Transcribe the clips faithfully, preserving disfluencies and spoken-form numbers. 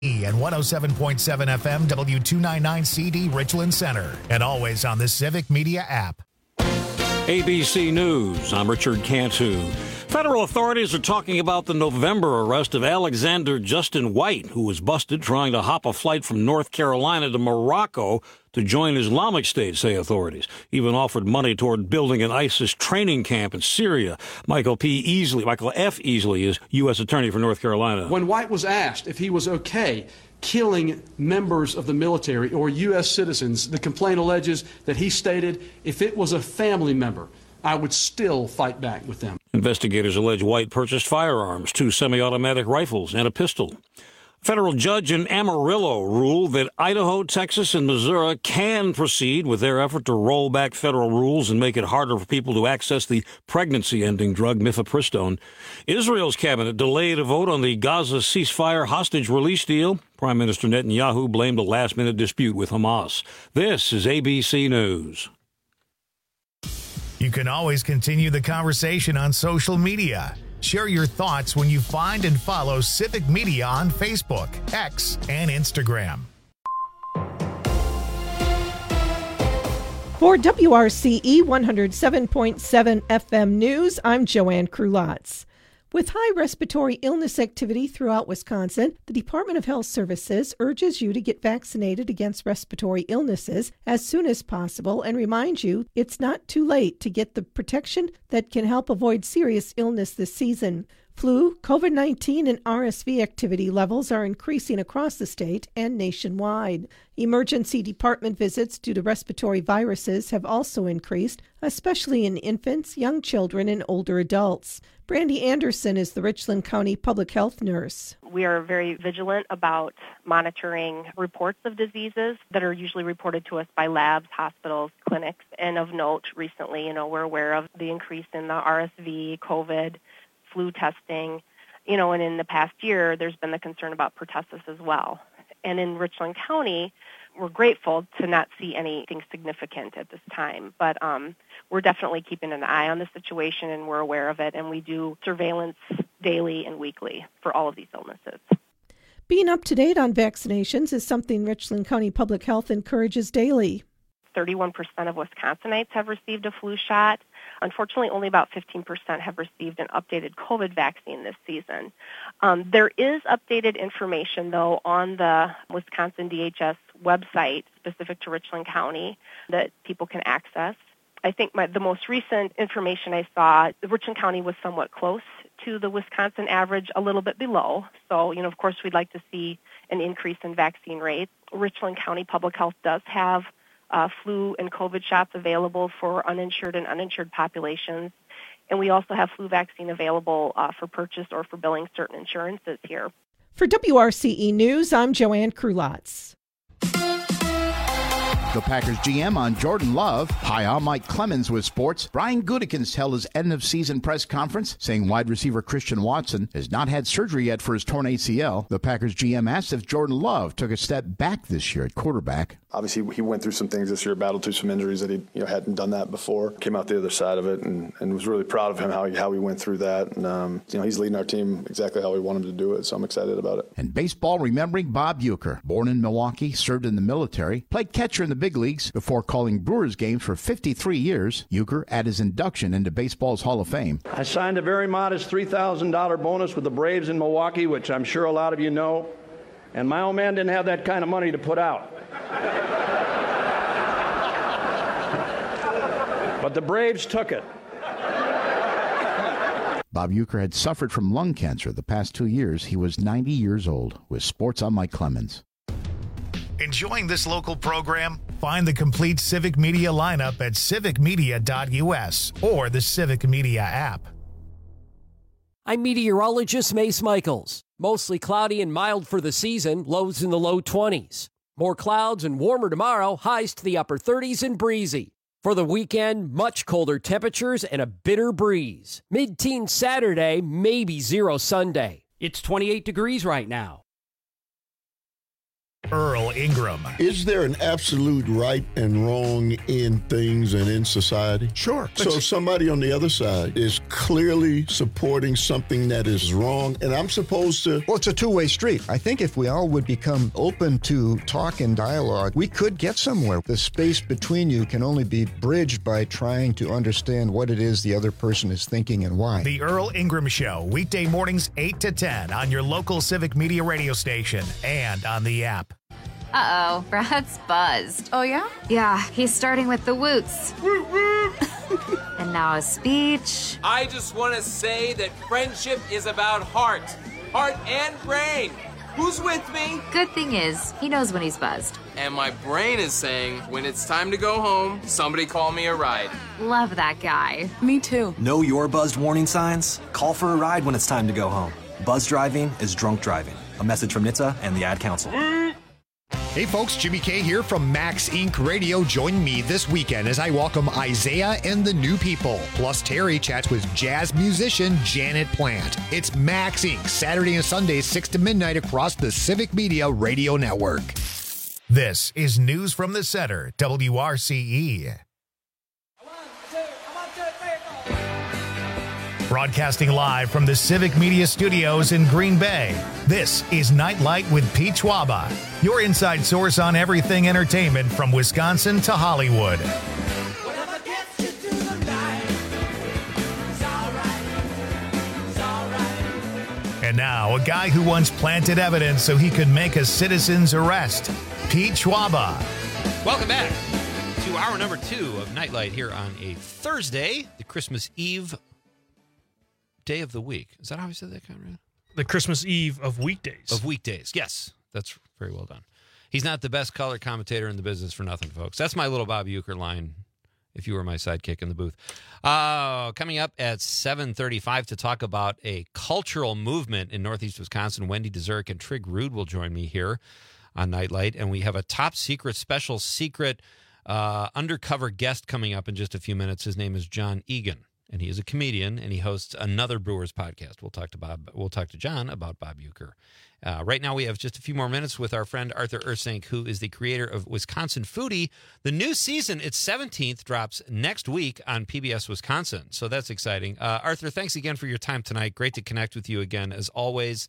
and one oh seven point seven F M W two ninety-nine C D Richland Center, and always on the Civic Media app. A B C News, I'm Richard Cantu. Federal authorities are talking about the November arrest of Alexander Justin White, who was busted trying to hop a flight from North Carolina to Morocco to join Islamic State, say authorities. Even offered money toward building an ISIS training camp in Syria. Michael P. Easley, Michael F. Easley is U S Attorney for North Carolina. When White was asked if he was okay killing members of the military or U S citizens, the complaint alleges that he stated, if it was a family member, I would still fight back with them. Investigators allege White purchased firearms, two semi-automatic rifles, and a pistol. A federal judge in Amarillo ruled that Idaho, Texas, and Missouri can proceed with their effort to roll back federal rules and make it harder for people to access the pregnancy-ending drug mifepristone. Israel's cabinet delayed a vote on the Gaza ceasefire hostage release deal. Prime Minister Netanyahu blamed a last-minute dispute with Hamas. This is A B C News. You can always continue the conversation on social media. Share your thoughts when you find and follow Civic Media on Facebook, X, and Instagram. For W R C E one oh seven point seven F M News, I'm Joanne Krulotz. With high respiratory illness activity throughout Wisconsin, the Department of Health Services urges you to get vaccinated against respiratory illnesses as soon as possible and reminds you it's not too late to get the protection that can help avoid serious illness this season. Flu, COVID nineteen, and R S V activity levels are increasing across the state and nationwide. Emergency department visits due to respiratory viruses have also increased, especially in infants, young children, and older adults. Brandy Anderson is the Richland County Public Health Nurse. We are very vigilant about monitoring reports of diseases that are usually reported to us by labs, hospitals, clinics, and of note recently, you know, we're aware of the increase in the R S V, COVID, flu testing, you know, and in the past year, there's been the concern about pertussis as well. And in Richland County, we're grateful to not see anything significant at this time, but um, we're definitely keeping an eye on the situation, and we're aware of it, and we do surveillance daily and weekly for all of these illnesses. Being up to date on vaccinations is something Richland County Public Health encourages daily. thirty-one percent of Wisconsinites have received a flu shot. Unfortunately, only about fifteen percent have received an updated COVID vaccine this season. Um, there is updated information, though, on the Wisconsin D H S website specific to Richland County that people can access. I think my, the most recent information I saw, Richland County was somewhat close to the Wisconsin average, a little bit below. So, you know, of course, we'd like to see an increase in vaccine rates. Richland County Public Health does have Uh, flu and COVID shots available for uninsured and uninsured populations. And we also have flu vaccine available uh, for purchase or for billing certain insurances here. For W R C E News, I'm Joanne Krulotz. The Packers G M on Jordan Love. Hi, I'm Mike Clemens with sports. Brian Gutekunst held his end-of-season press conference, saying wide receiver Christian Watson has not had surgery yet for his torn A C L. The Packers G M asked if Jordan Love took a step back this year at quarterback. Obviously, he went through some things this year, battled through some injuries that he you know, hadn't done that before. Came out the other side of it, and, and was really proud of him how he, how he went through that. And um, you know, he's leading our team exactly how we want him to do it, so I'm excited about it. And baseball, remembering Bob Uecker, born in Milwaukee, served in the military, played catcher in the big leagues before calling Brewers games for fifty-three years. Uecker at his induction into baseball's Hall of Fame. I signed a very modest three thousand dollars bonus with the Braves in Milwaukee, which I'm sure a lot of you know, and my old man didn't have that kind of money to put out. But the Braves took it. Bob Uecker had suffered from lung cancer the past two years. He was ninety years old. With sports, I'm Mike Clemens. Enjoying this local program? Find the complete Civic Media lineup at civic media dot U S or the Civic Media app. I'm meteorologist Mace Michaels. Mostly cloudy and mild for the season, lows in the low twenties. More clouds and warmer tomorrow, highs to the upper thirties and breezy. For the weekend, much colder temperatures and a bitter breeze. Mid-teens Saturday, maybe zero Sunday. It's twenty-eight degrees right now. Earl Earl Ingram. Is there an absolute right and wrong in things and in society? Sure. So if somebody on the other side is clearly supporting something that is wrong, and I'm supposed to... Well, it's a two-way street. I think if we all would become open to talk and dialogue, we could get somewhere. The space between you can only be bridged by trying to understand what it is the other person is thinking and why. The Earl Ingram Show, weekday mornings eight to ten on your local Civic Media radio station and on the app. Uh-oh, Brad's buzzed. Oh, yeah? Yeah, he's starting with the woots. And now a speech. I just want to say that friendship is about heart. Heart and brain. Who's with me? Good thing is, he knows when he's buzzed. And my brain is saying, when it's time to go home, somebody call me a ride. Love that guy. Me too. Know your buzzed warning signs? Call for a ride when it's time to go home. Buzz driving is drunk driving. A message from N H T S A and the Ad Council. Hey folks, Jimmy K here from Max Incorporated. Radio. Join me this weekend as I welcome Isaiah and the New People. Plus Terry chats with jazz musician Janet Plant. It's Max Incorporated. Saturday and Sunday, six to midnight across the Civic Media Radio Network. This is News from the Center, W R C E. Broadcasting live from the Civic Media Studios in Green Bay, this is Nightlight with Pete Schwaba, your inside source on everything entertainment from Wisconsin to Hollywood. And now, a guy who once planted evidence so he could make a citizen's arrest, Pete Schwaba. Welcome back to hour number two of Nightlight here on a Thursday, the Christmas Eve day of the week. Is that how I said that, Conrad? The Christmas Eve of weekdays. Of weekdays, yes. That's very well done. He's not the best color commentator in the business for nothing, folks. That's my little Bob Uecker line, if you were my sidekick in the booth. Uh, coming up at seven thirty-five to talk about a cultural movement in Northeast Wisconsin, Wendy DeZerk and Trig Rude will join me here on Nightlight. And we have a top secret, special secret, uh, undercover guest coming up in just a few minutes. His name is John Egan. And he is a comedian, and he hosts another Brewers podcast. We'll talk to Bob. We'll talk to John about Bob Uecker. Uh, right now, we have just a few more minutes with our friend Arthur Ursink, who is the creator of Wisconsin Foodie. The new season, its seventeenth, drops next week on P B S Wisconsin. So that's exciting. Uh, Arthur, thanks again for your time tonight. Great to connect with you again, as always.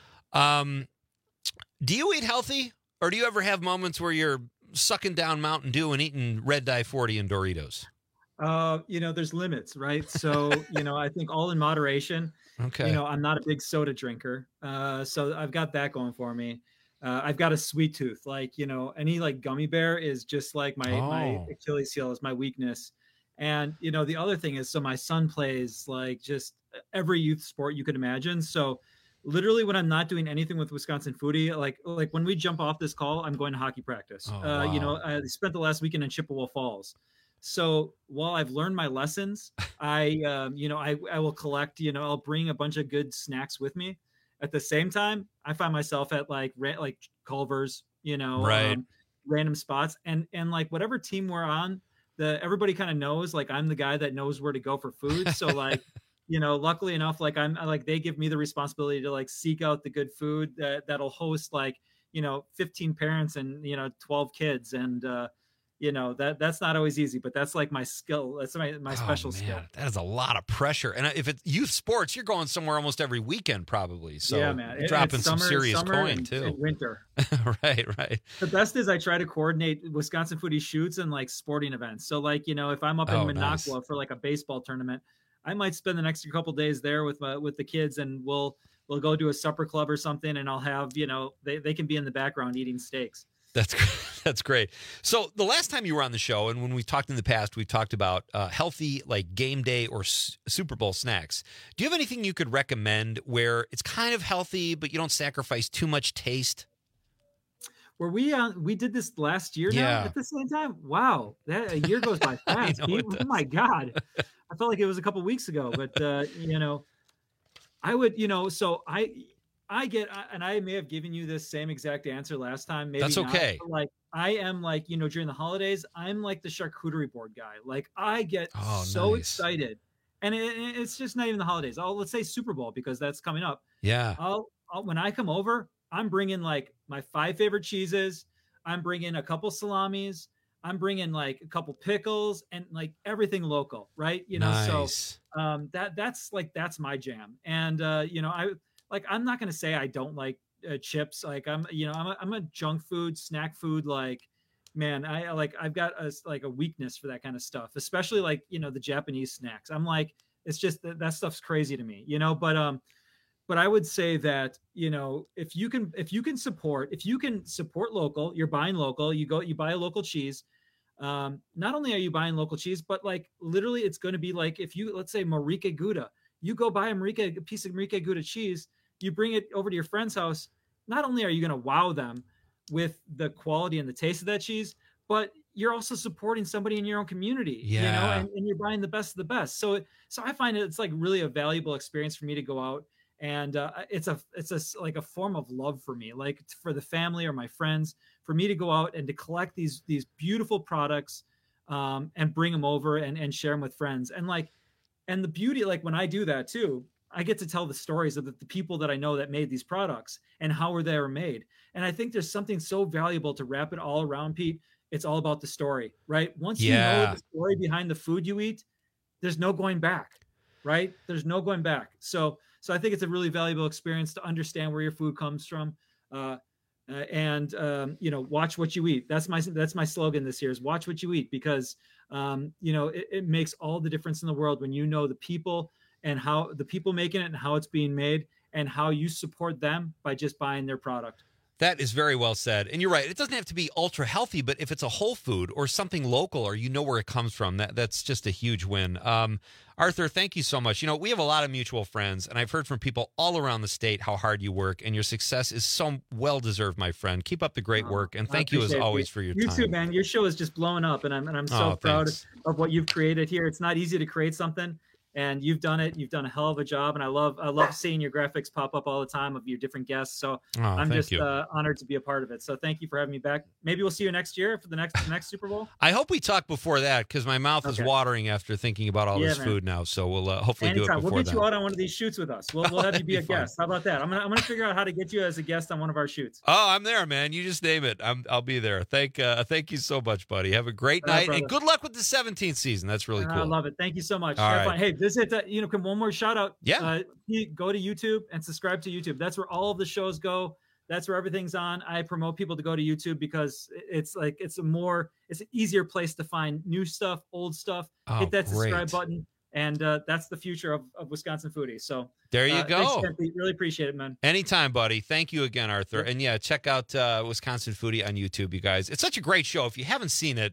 Um, do you eat healthy, or do you ever have moments where you're sucking down Mountain Dew and eating Red Dye forty and Doritos? Uh, you know, there's limits, right? So, you know, I think all in moderation. Okay. You know, I'm not a big soda drinker. Uh, so I've got that going for me. Uh, I've got a sweet tooth. Like, you know, any like gummy bear is just like my, Oh. my Achilles heel, is my weakness. And, you know, the other thing is, so my son plays like just every youth sport you could imagine. So literally when I'm not doing anything with Wisconsin Foodie, like, like when we jump off this call, I'm going to hockey practice. Oh, uh, You know, wow. I spent the last weekend in Chippewa Falls. So while I've learned my lessons, I, um, you know, I, I will collect, you know, I'll bring a bunch of good snacks with me. At the same time, I find myself at like, ra- like Culver's, you know, Right. um, random spots, and, and like whatever team we're on, the, everybody kind of knows, like, I'm the guy that knows where to go for food. So like, you know, luckily enough, like I'm I, like, they give me the responsibility to like seek out the good food that that'll host like, you know, fifteen parents and, you know, twelve kids. And, uh, you know, that that's not always easy, but that's like my skill. That's my, my special oh, man, skill. That is a lot of pressure. And if it's youth sports, you're going somewhere almost every weekend probably. So yeah, man. you're It- dropping it's some summer- serious summer coin and- too. and winter. right, right. The best is I try to coordinate Wisconsin Foodie shoots and like sporting events. So like, you know, if I'm up in Oh, Minocqua nice. for like a baseball tournament, I might spend the next couple days there with my, with the kids, and we'll, we'll go to a supper club or something. And I'll have, you know, they, they can be in the background eating steaks. That's that's great. So the last time you were on the show, and when we've talked in the past, we've talked about uh, healthy, like game day or s- Super Bowl snacks. Do you have anything you could recommend where it's kind of healthy, but you don't sacrifice too much taste? Were we on, we did this last year Yeah. now at the same time? Wow. That a year goes by fast. know Pete. it Oh does. my God. I felt like it was a couple weeks ago, but uh, you know, I would, you know, so I, I get, and I may have given you this same exact answer last time. Maybe That's not, okay. but, like, I am like, you know, during the holidays, I'm like the charcuterie board guy. Like, I get Oh, so nice. excited. And it, it- it's just not even the holidays. Oh, let's say Super Bowl, because that's coming up. Yeah. I'll, I'll when I come over, I'm bringing like my five favorite cheeses. I'm bringing a couple salamis. I'm bringing like a couple pickles and like everything local, right? You know, Nice. so um, that that's like that's my jam. And uh, you know, I like I'm not gonna say I don't like uh, chips. Like I'm, you know, I'm a, I'm a junk food, snack food. Like, man, I like I've got a like a weakness for that kind of stuff, especially like you know the Japanese snacks. I'm like, it's just that, that stuff's crazy to me, you know. But um, but I would say that you know if you can if you can support if you can support local, you're buying local. You go you buy a local cheese. Um, not only are you buying local cheese, but like literally, it's going to be like if you let's say Marique Gouda, you go buy a Marique a piece of Marique Gouda cheese, you bring it over to your friend's house. Not only are you going to wow them with the quality and the taste of that cheese, but you're also supporting somebody in your own community, Yeah. you know, and, and you're buying the best of the best. So, so I find it's like really a valuable experience for me to go out, and uh, it's a, it's a, like a form of love for me, like for the family or my friends, for me to go out and to collect these, these beautiful products, um, and bring them over and, and share them with friends. And like, and the beauty, like when I do that too, I get to tell the stories of the, the people that I know that made these products and how they were made. And I think there's something so valuable to wrap it all around, Pete. It's all about the story, right? Once you Yeah. know the story behind the food you eat, there's no going back, right? There's no going back. So, so I think it's a really valuable experience to understand where your food comes from, uh, uh, and um, you know, watch what you eat. That's my that's my slogan this year is watch what you eat, because um, you know it, it makes all the difference in the world when you know the people and how the people making it and how it's being made and how you support them by just buying their product. That is very well said. And you're right. It doesn't have to be ultra healthy, but if it's a whole food or something local or you know where it comes from, that that's just a huge win. Um, Arthur, thank you so much. You know, we have a lot of mutual friends, and I've heard from people all around the state how hard you work, and your success is so well-deserved, my friend. Keep up the great work, and I thank you as appreciate always it. for your you time. too, man. Your show is just blowing up, and I'm and I'm so Oh, proud thanks. of what you've created here. It's not easy to create something, and you've done it. You've done a hell of a job, and I love I love seeing your graphics pop up all the time of your different guests. So Oh, I'm thank just you. uh, honored to be a part of it. So thank you for having me back. Maybe we'll see you next year for the next the next Super Bowl. I hope we talk before that, because my mouth is Okay. watering after thinking about all Yeah, this man. food now. So we'll uh, hopefully do it Anytime. before We'll get then. you out on one of these shoots with us. We'll, we'll have you that'd be a be fun. guest. How about that? I'm gonna I'm gonna figure out how to get you as a guest on one of our shoots. Oh, I'm there, man. You just name it. I'm, I'll be there. Thank, uh, thank you so much, buddy. Have a great All right, night, and brother. good luck with the seventeenth season. That's really I cool. love it. Thank you so much. All Have right. fun. Hey, visit, uh, you know, come one more shout out. Yeah. Uh, you go to YouTube and subscribe to YouTube. That's where all of the shows go. That's where everything's on. I promote people to go to YouTube because it's like, it's a more, it's an easier place to find new stuff, old stuff. Oh, Hit that subscribe great. button. And uh, that's the future of, of Wisconsin Foodie. So There you uh, go. Thanks, Ken Pete. Really appreciate it, man. Anytime, buddy. Thank you again, Arthur. And yeah, check out uh, Wisconsin Foodie on YouTube, you guys. It's such a great show. If you haven't seen it,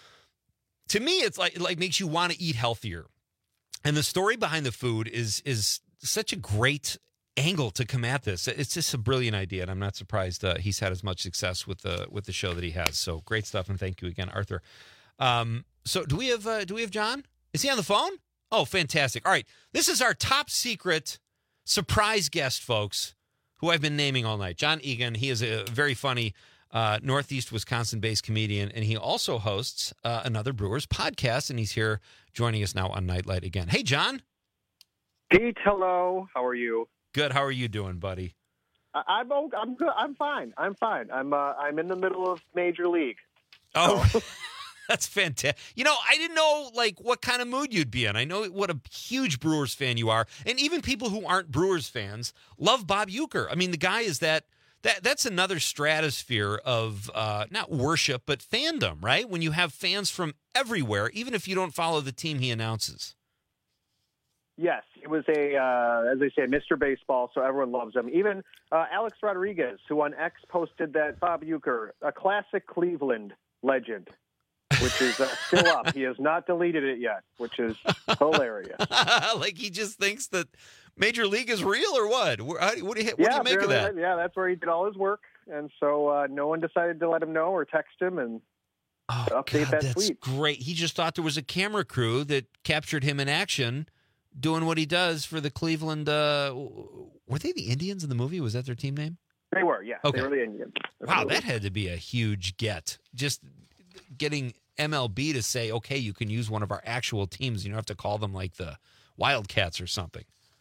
to me, it's like it like makes you want to eat healthier. And the story behind the food is is such a great angle to come at this. It's just a brilliant idea, and I'm not surprised uh, he's had as much success with the with the show that he has. So great stuff, and thank you again, Arthur. Um, so do we have uh, do we have John? Is he on the phone? Oh, fantastic! All right, this is our top secret surprise guest, folks, who I've been naming all night. John Egan. He is a very funny uh, Northeast Wisconsin-based comedian, and he also hosts uh, another Brewers podcast, and he's here joining us now on Nightlight again. Hey, John. Pete, hello. How are you? Good. How are you doing, buddy? I- I'm o- I'm good. I'm fine. I'm fine. I'm uh, I'm in the middle of Major League. Oh, that's fantastic. You know, I didn't know like what kind of mood you'd be in. I know what a huge Brewers fan you are, and even people who aren't Brewers fans love Bob Uecker. I mean, the guy is that that that's another stratosphere of uh, not worship but fandom, right? When you have fans from everywhere, even if you don't follow the team he announces. Yes, it was a uh, as they say, Mister Baseball, so everyone loves him. Even uh, Alex Rodriguez, who on X posted that Bob Uecker, a classic Cleveland legend, which is uh, still up. He has not deleted it yet, which is hilarious. Like he just thinks that Major League is real or what? What do you, what do you, what yeah, do you make of that? apparently Yeah, that's where he did all his work, and so uh, no one decided to let him know or text him and Oh, update God, that that's tweet. great. He just thought there was a camera crew that captured him in action doing what he does for the Cleveland. Uh, were they the Indians in the movie? Was that their team name? They were, yeah. Okay. They were the Indians. Wow, that had to be a huge get. Just getting M L B to say, okay, you can use one of our actual teams. You don't have to call them like the Wildcats or something.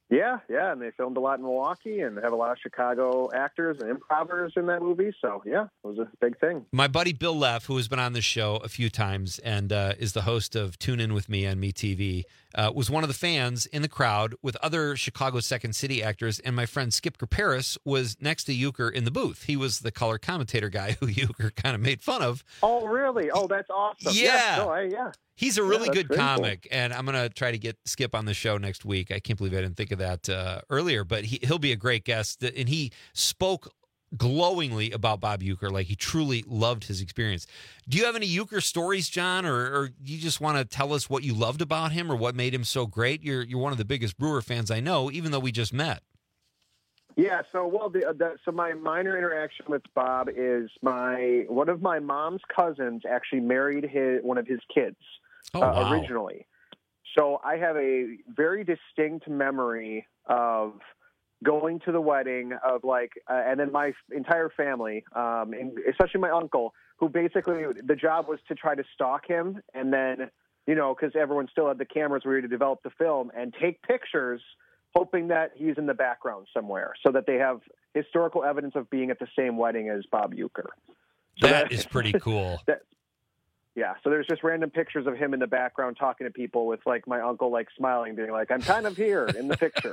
Yeah, yeah, and they filmed a lot in Milwaukee and have a lot of Chicago actors and improvers in that movie. So, yeah, it was a big thing. My buddy Bill Leff, who has been on the show a few times and uh, is the host of Tune In With Me on MeTV, uh, was one of the fans in the crowd with other Chicago Second City actors, and my friend Skip Kerperis was next to Euchre in the booth. He was the color commentator guy who Euchre kind of made fun of. Oh, really? Oh, that's awesome. Yeah. Yeah. No, I, yeah. He's a really yeah, good comic, cool. and I'm going to try to get Skip on the show next week. I can't believe I didn't think of that uh, earlier, but he, he'll be a great guest. And he spoke glowingly about Bob Uecker, like he truly loved his experience. Do you have any Uecker stories, John, or, or you just want to tell us what you loved about him or what made him so great? You're you're one of the biggest Brewer fans I know, even though we just met. Yeah, so well, the, the, so my minor interaction with Bob is my one of my mom's cousins actually married his one of his kids. Oh, uh, wow. Originally. So I have a very distinct memory of going to the wedding of like, uh, and then my entire family, um, and especially my uncle, who basically the job was to try to stalk him. And then, you know, cause everyone still had the cameras ready to develop the film and take pictures, hoping that he's in the background somewhere so that they have historical evidence of being at the same wedding as Bob Uecker. So that, that is pretty cool. That, Yeah, so there's just random pictures of him in the background talking to people with, like, my uncle, like, smiling, being like, I'm kind of here in the picture.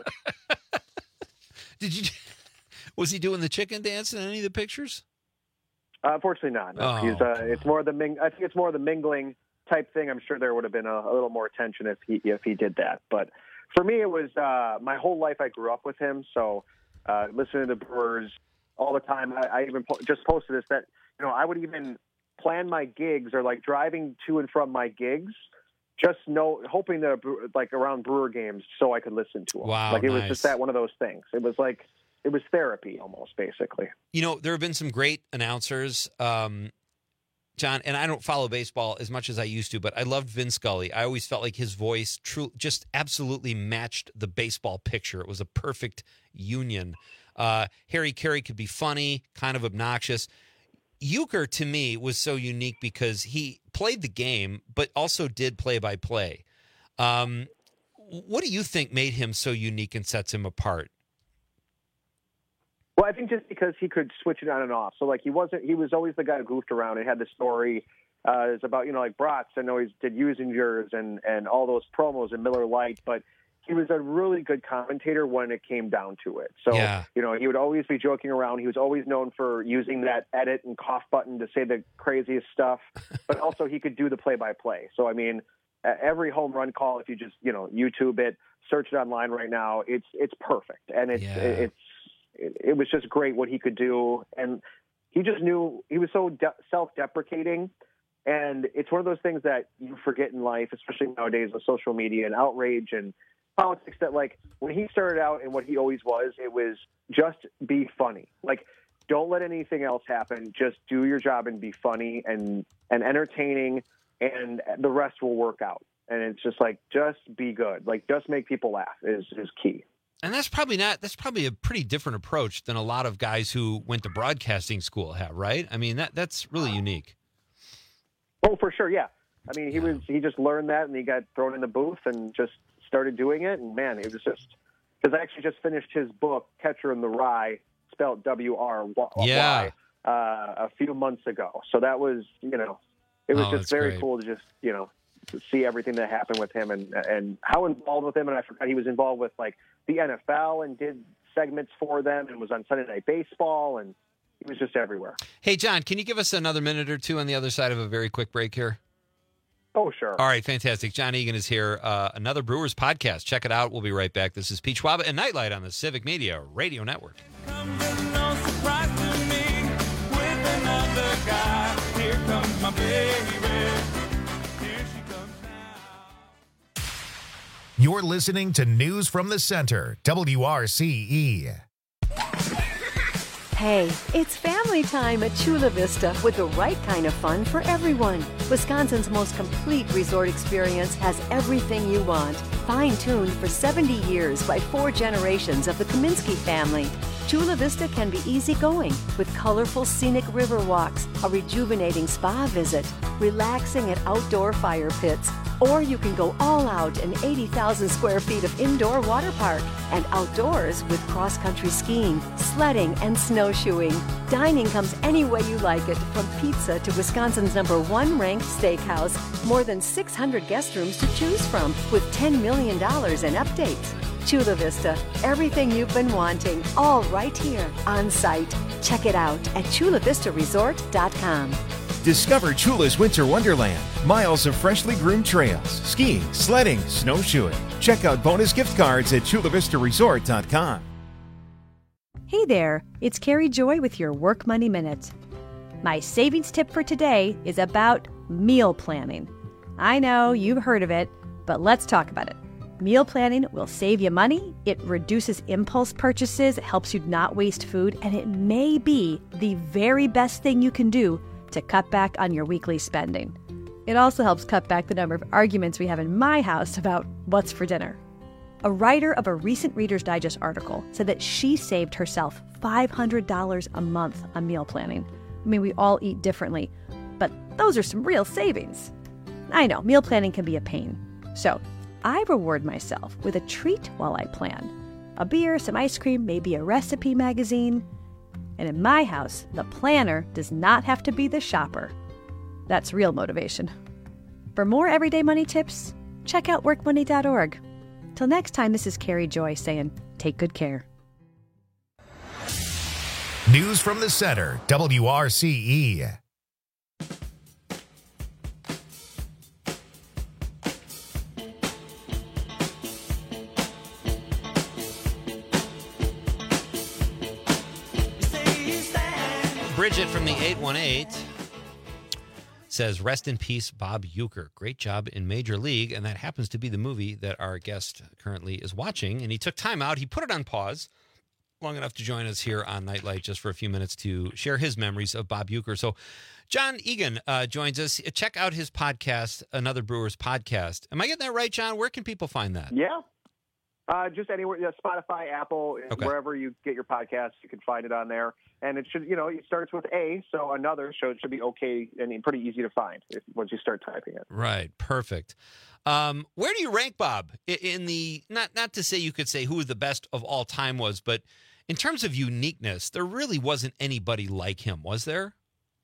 Did you? Was he doing the chicken dance in any of the pictures? Uh, unfortunately not. No. Oh. He's, uh, it's more the ming- I think it's more the mingling type thing. I'm sure there would have been a, a little more attention if he if he did that. But for me, it was uh, my whole life I grew up with him, so uh, listening to Brewers all the time. I, I even po- just posted this, that, you know, I would even plan my gigs or like driving to and from my gigs, just know, hoping that like around Brewer games so I could listen to them. Wow, like it was nice. just that one of those things. It was like, it was therapy almost, basically. You know, there have been some great announcers, um, John, and I don't follow baseball as much as I used to, but I loved Vin Scully. I always felt like his voice true, just absolutely matched the baseball picture. It was a perfect union. Uh, Harry Carey could be funny, kind of obnoxious. Uecker, to me, was so unique because he played the game, but also did play-by-play. Um, what do you think made him so unique and sets him apart? Well, I think just because he could switch it on and off. So, like, he wasn't, he was always the guy who goofed around and had the story. Uh, it's about, you know, like Bratz. I know he did Usingers and, and all those promos and Miller Lite, but he was a really good commentator when it came down to it. So, yeah. you know, he would always be joking around. He was always known for using that edit and cough button to say the craziest stuff, but also he could do the play-by-play. So, I mean, every home run call, if you just, you know, YouTube it, search it online right now, it's it's perfect. And it's, Yeah. it's it, it was just great what he could do. And he just knew, he was so de- self-deprecating. And it's one of those things that you forget in life, especially nowadays with social media and outrage and politics, that like when he started out and what he always was, it was just be funny. Like, don't let anything else happen. Just do your job and be funny and, and entertaining, and the rest will work out. And it's just like, just be good. Like, just make people laugh is, is key. And that's probably not, that's probably a pretty different approach than a lot of guys who went to broadcasting school have, right? I mean, that that's really unique. Oh, for sure. Yeah. I mean, he was, he just learned that and he got thrown in the booth and just started doing it. And man, it was just, because I actually just finished his book, Catcher in the Rye, spelled W R Y, Yeah. uh, a few months ago. So that was, you know, it was Oh, just that's very great. cool to just, you know, to see everything that happened with him and, and how involved with him. And I forgot he was involved with like the N F L and did segments for them and was on Sunday Night Baseball, and he was just everywhere. Hey, John, can you give us another minute or two on the other side of a very quick break here? Oh, sure. All right, fantastic. John Egan is here. Uh, another Brewers podcast. Check it out. We'll be right back. This is Pete Schwab and Nightlight on the Civic Media Radio Network. No surprise to me with another guy. Here comes my baby. Here she comes now. You're listening to News from the Center, W R C E. Hey, it's family time at Chula Vista with the right kind of fun for everyone. Wisconsin's most complete resort experience has everything you want. Fine-tuned for seventy years by four generations of the Kaminsky family. Chula Vista can be easygoing with colorful scenic river walks, a rejuvenating spa visit, relaxing at outdoor fire pits, Or you can go all out in eighty thousand square feet of indoor water park and outdoors with cross-country skiing, sledding, and snowshoeing. Dining comes any way you like it, from pizza to Wisconsin's number one ranked steakhouse. More than six hundred guest rooms to choose from with ten million dollars in updates. Chula Vista, everything you've been wanting, all right here on site. Check it out at chula vista resort dot com. Discover Chula's Winter Wonderland. Miles of freshly groomed trails, skiing, sledding, snowshoeing. Check out bonus gift cards at chula vista resort dot com. Hey there, it's Carrie Joy with your Work Money Minute. My savings tip for today is about meal planning. I know you've heard of it, but let's talk about it. Meal planning will save you money, it reduces impulse purchases, it helps you not waste food, and it may be the very best thing you can do to cut back on your weekly spending. It also helps cut back the number of arguments we have in my house about what's for dinner. A writer of a recent Reader's Digest article said that she saved herself five hundred dollars a month on meal planning. I mean, we all eat differently, but those are some real savings. I know, meal planning can be a pain. So I reward myself with a treat while I plan. A beer, some ice cream, maybe a recipe magazine. And in my house, the planner does not have to be the shopper. That's real motivation. For more everyday money tips, check out work money dot org. Till next time, this is Carrie Joy saying, take good care. News from the Center, W R C E. Bridget from the eight one eight says, rest in peace, Bob Uecker. Great job in Major League. And that happens to be the movie that our guest currently is watching. And he took time out. He put it on pause long enough to join us here on Nightlight just for a few minutes to share his memories of Bob Uecker. So John Egan uh, joins us. Check out his podcast, Another Brewers Podcast. Am I getting that right, John? Where can people find that? Yeah. Uh, just anywhere, yeah, Spotify, Apple, Okay. wherever you get your podcasts, you can find it on there. And it should, you know, it starts with A, so another, so it should be okay and pretty easy to find if, once you start typing it. Right. Perfect. Um, where do you rank Bob I- in the, not, not to say you could say who the best of all time was, but in terms of uniqueness, there really wasn't anybody like him, was there?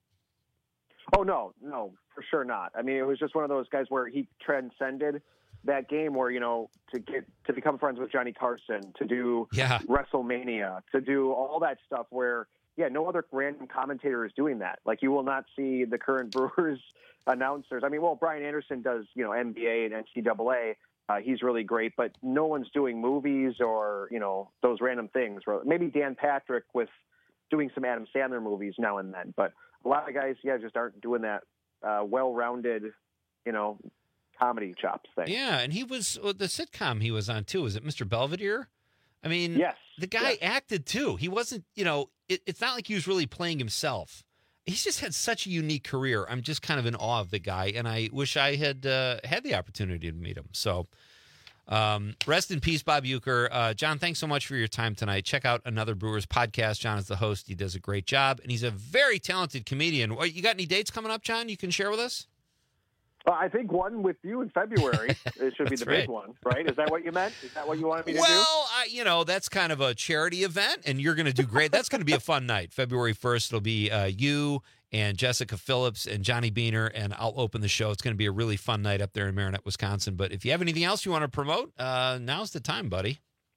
Oh, no, no, for sure not. I mean, it was just one of those guys where he transcended that game where, you know, to get to become friends with Johnny Carson, to do yeah. WrestleMania, to do all that stuff where, yeah, no other random commentator is doing that. Like, you will not see the current Brewers announcers. I mean, well, Brian Anderson does, you know, N B A and N C double A. Uh, he's really great, but no one's doing movies or, you know, those random things. Maybe Dan Patrick with doing some Adam Sandler movies now and then. But a lot of guys, yeah, just aren't doing that uh, well-rounded, you know, comedy chops thing. Yeah, and he was well, the sitcom he was on too. Was it Mister Belvedere? I mean, yes, the guy yes. acted too. He wasn't, you know, it, it's not like he was really playing himself. He's just had such a unique career. I'm just kind of in awe of the guy, and I wish I had uh, had the opportunity to meet him. So, um, rest in peace, Bob Uecker. Uh, John, thanks so much for your time tonight. Check out Another Brewers Podcast. John is the host. He does a great job, and he's a very talented comedian. What, you got any dates coming up, John, you can share with us? Well, I think one with you in February it should be the right. big one, right? Is that what you meant? Is that what you wanted me to well, do? Well, you know, that's kind of a charity event, and you're going to do great. That's going to be a fun night. February first, it'll be uh, you and Jessica Phillips and Johnny Beaner, and I'll open the show. It's going to be a really fun night up there in Marinette, Wisconsin. But if you have anything else you want to promote, uh, now's the time, buddy.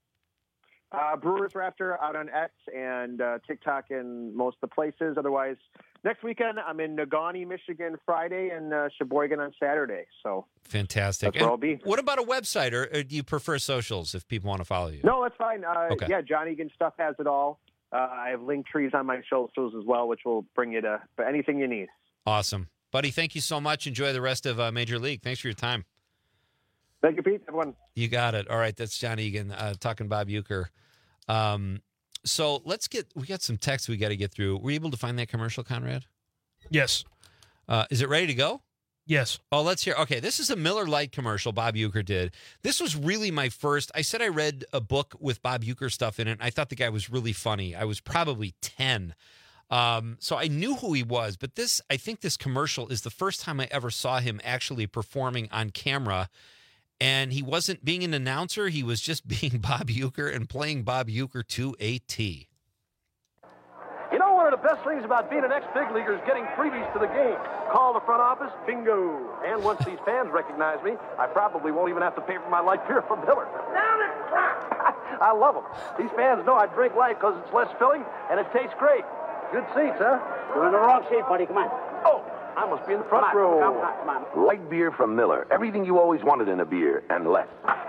Uh, Brewers Raptor out on X and uh, TikTok and most of the places. Otherwise, next weekend I'm in Negaunee, Michigan, Friday, and uh, Sheboygan on Saturday. So fantastic. That's where I'll be. What about a website, or, or do you prefer socials if people want to follow you? No, that's fine. Uh, Okay. Yeah, John Egan stuff has it all. Uh, I have link trees on my socials as well, which will bring you to anything you need. Awesome. Buddy, thank you so much. Enjoy the rest of uh, Major League. Thanks for your time. Thank you, Pete. Everyone. You got it. All right, that's John Egan uh, talking Bob Uecker. Um, so let's get, we got some text we got to get through. Were you able to find that commercial, Conrad? Yes. Uh, is it ready to go? Yes. Oh, let's hear. Okay, this is a Miller Lite commercial Bob Uecker did. This was really my first. I said I read a book with Bob Uecker stuff in it. And I thought the guy was really funny. I was probably ten. Um, so I knew who he was, but this, I think this commercial is the first time I ever saw him actually performing on camera. And he wasn't being an announcer. He was just being Bob Uecker and playing Bob Uecker to a T. You know, one of the best things about being an ex-big leaguer is getting freebies to the game. Call the front office, bingo. And once these fans recognize me, I probably won't even have to pay for my light beer from Miller. I love them. These fans know I drink light because it's less filling and it tastes great. Good seats, huh? You're in the wrong seat, buddy. Come on. Oh, I must be in the front come on, row. Come on, come on. Light beer from Miller. Everything you always wanted in a beer, and less.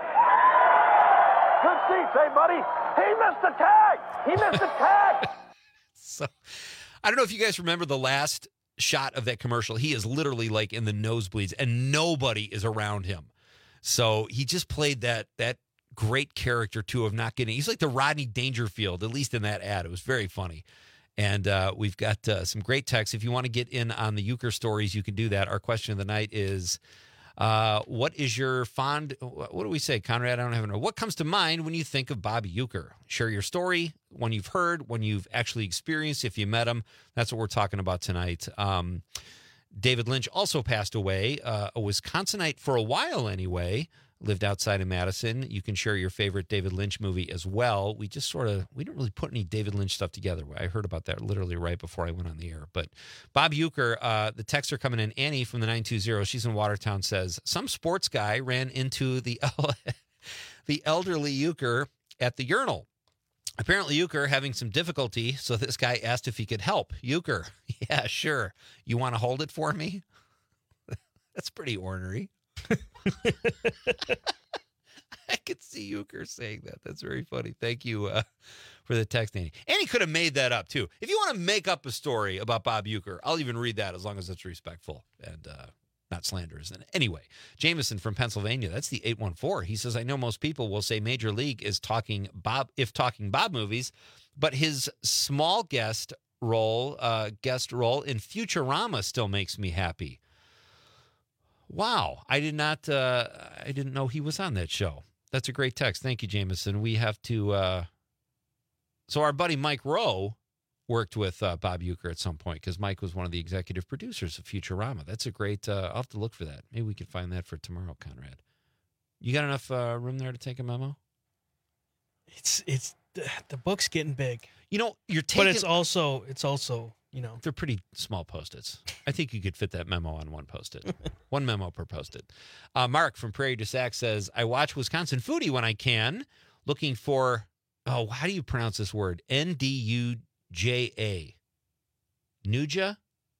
Good seats, hey, buddy? He missed the tag! He missed the tag! So, I don't know if you guys remember the last shot of that commercial. He is literally like in the nosebleeds, and nobody is around him. So he just played that that great character, too, of not getting... He's like the Rodney Dangerfield, at least in that ad. It was very funny. And uh, we've got uh, some great texts. If you want to get in on the Uecker stories, you can do that. Our question of the night is, uh, what is your fond, what do we say, Conrad? I don't have know. What comes to mind when you think of Bobby Uecker? Share your story, one you've heard, one you've actually experienced, if you met him. That's what we're talking about tonight. Um, David Lynch also passed away, uh, a Wisconsinite for a while anyway. Lived outside of Madison. You can share your favorite David Lynch movie as well. We just sort of, we didn't really put any David Lynch stuff together. I heard about that literally right before I went on the air. But Bob Uecker, uh, the texts are coming in. Annie from the nine two zero, she's in Watertown, says, some sports guy ran into the, the elderly Uecker at the urinal. Apparently Uecker having some difficulty, so this guy asked if he could help. Uecker, yeah, sure. You want to hold it for me? That's pretty ornery. I could see Uecker saying that. That's very funny. Thank you uh, for the text, Annie. Annie could have made that up, too. If you want to make up a story about Bob Uecker, I'll even read that as long as it's respectful and uh, not slanderous. And anyway, Jameson from Pennsylvania, that's the eight one four. He says, I know most people will say Major League is talking Bob, if talking Bob movies, but his small guest role, uh, guest role in Futurama still makes me happy. Wow, I did not. Uh, I didn't know he was on that show. That's a great text. Thank you, Jameson. We have to. Uh... So our buddy Mike Rowe worked with uh, Bob Uecker at some point because Mike was one of the executive producers of Futurama. That's a great. Uh, I'll have to look for that. Maybe we can find that for tomorrow, Conrad. You got enough uh, room there to take a memo? It's it's the book's getting big. You know, you're taking. But it's also it's also. You know, they're pretty small Post-its. I think you could fit that memo on one Post-it. One memo per Post-it. Uh, Mark from Prairie du Sac says, I watch Wisconsin Foodie when I can, looking for, oh, how do you pronounce this word? N D U J A. Nuja?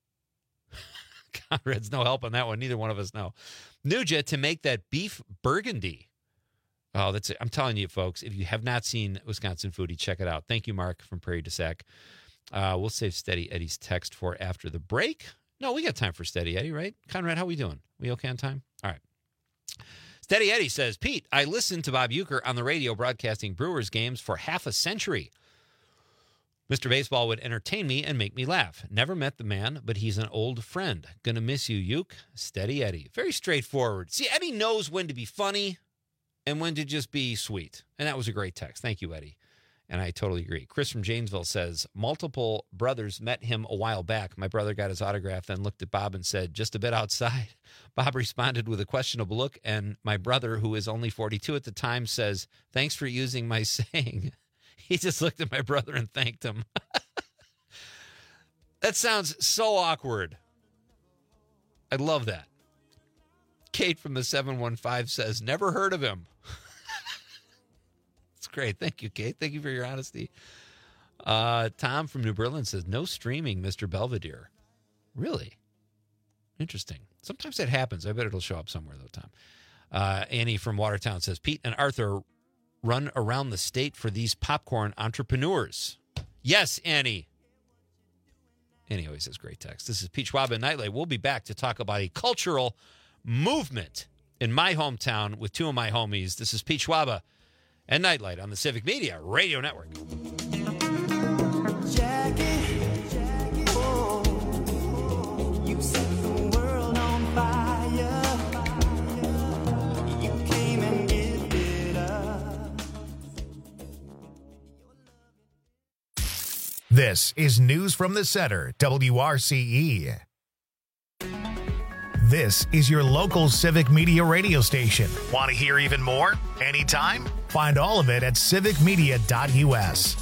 Conrad's no help on that one. Neither one of us know. Nuja to make that beef burgundy. Oh, that's it. I'm telling you, folks, if you have not seen Wisconsin Foodie, check it out. Thank you, Mark from Prairie du Sac. Uh, we'll save Steady Eddie's text for after the break. No, we got time for Steady Eddie, right? Conrad, how we doing? We okay on time? All right. Steady Eddie says, Pete, I listened to Bob Uecker on the radio broadcasting Brewers games for half a century. Mister Baseball would entertain me and make me laugh. Never met the man, but he's an old friend. Gonna miss you, Ueck. Steady Eddie. Very straightforward. See, Eddie knows when to be funny and when to just be sweet. And that was a great text. Thank you, Eddie. And I totally agree. Chris from Janesville says, multiple brothers met him a while back. My brother got his autograph, then looked at Bob and said, just a bit outside. Bob responded with a questionable look, and my brother, who is only forty-two at the time, says, thanks for using my saying. He just looked at my brother and thanked him. That sounds so awkward. I love that. Kate from the seven one five says, never heard of him. Great. Thank you, Kate. Thank you for your honesty. Uh, Tom from New Berlin says, no streaming, Mister Belvedere. Really? Interesting. Sometimes that happens. I bet it'll show up somewhere, though, Tom. Uh, Annie from Watertown says, Pete and Arthur run around the state for these popcorn entrepreneurs. Yes, Annie. Annie always says great text. This is Pete Schwab and Nightlight. We'll be back to talk about a cultural movement in my hometown with two of my homies. This is Pete Schwab and Nightlight on the Civic Media Radio Network. Jackie, Jackie, oh, you set the world on fire. You came and gifted us. This This is News from the Center, W R C E. This is your local civic media radio station. Want to hear even more? Anytime? Find all of it at civic media dot U S.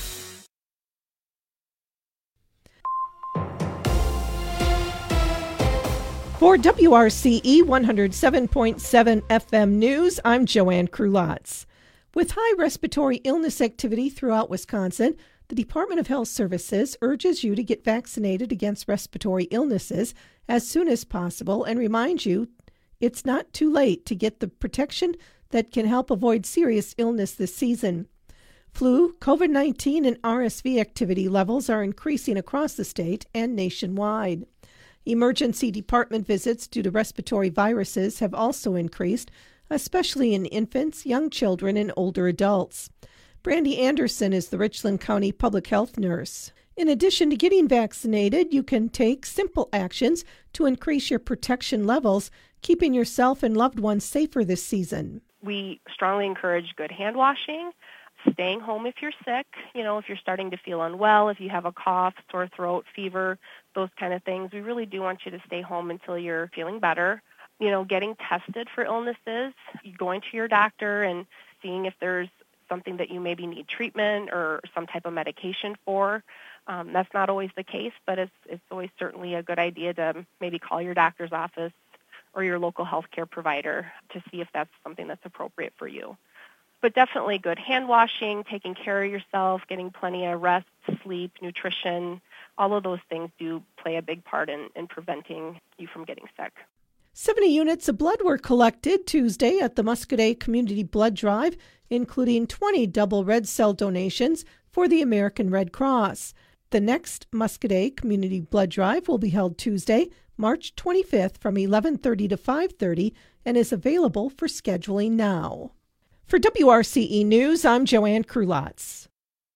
For W R C E one oh seven point seven F M News, I'm Joanne Krulotz. With high respiratory illness activity throughout Wisconsin, the Department of Health Services urges you to get vaccinated against respiratory illnesses as soon as possible and reminds you it's not too late to get the protection that can help avoid serious illness this season. Flu, COVID nineteen, and R S V activity levels are increasing across the state and nationwide. Emergency department visits due to respiratory viruses have also increased, especially in infants, young children, and older adults. Brandy Anderson is the Richland County Public Health Nurse. In addition to getting vaccinated, you can take simple actions to increase your protection levels, keeping yourself and loved ones safer this season. We strongly encourage good hand washing, staying home if you're sick, you know, if you're starting to feel unwell, if you have a cough, sore throat, fever, those kind of things. We really do want you to stay home until you're feeling better. You know, getting tested for illnesses, going to your doctor and seeing if there's something that you maybe need treatment or some type of medication for. Um, that's not always the case, but it's, it's always certainly a good idea to maybe call your doctor's office or your local healthcare provider to see if that's something that's appropriate for you. But definitely good hand washing, taking care of yourself, getting plenty of rest, sleep, nutrition, all of those things do play a big part in, in preventing you from getting sick. seventy units of blood were collected Tuesday at the Muscoda Community Blood Drive, including twenty double red cell donations for the American Red Cross. The next Muscoda Community Blood Drive will be held Tuesday, March twenty-fifth from eleven thirty to five thirty and is available for scheduling now. For W R C E News, I'm Joanne Krulotz.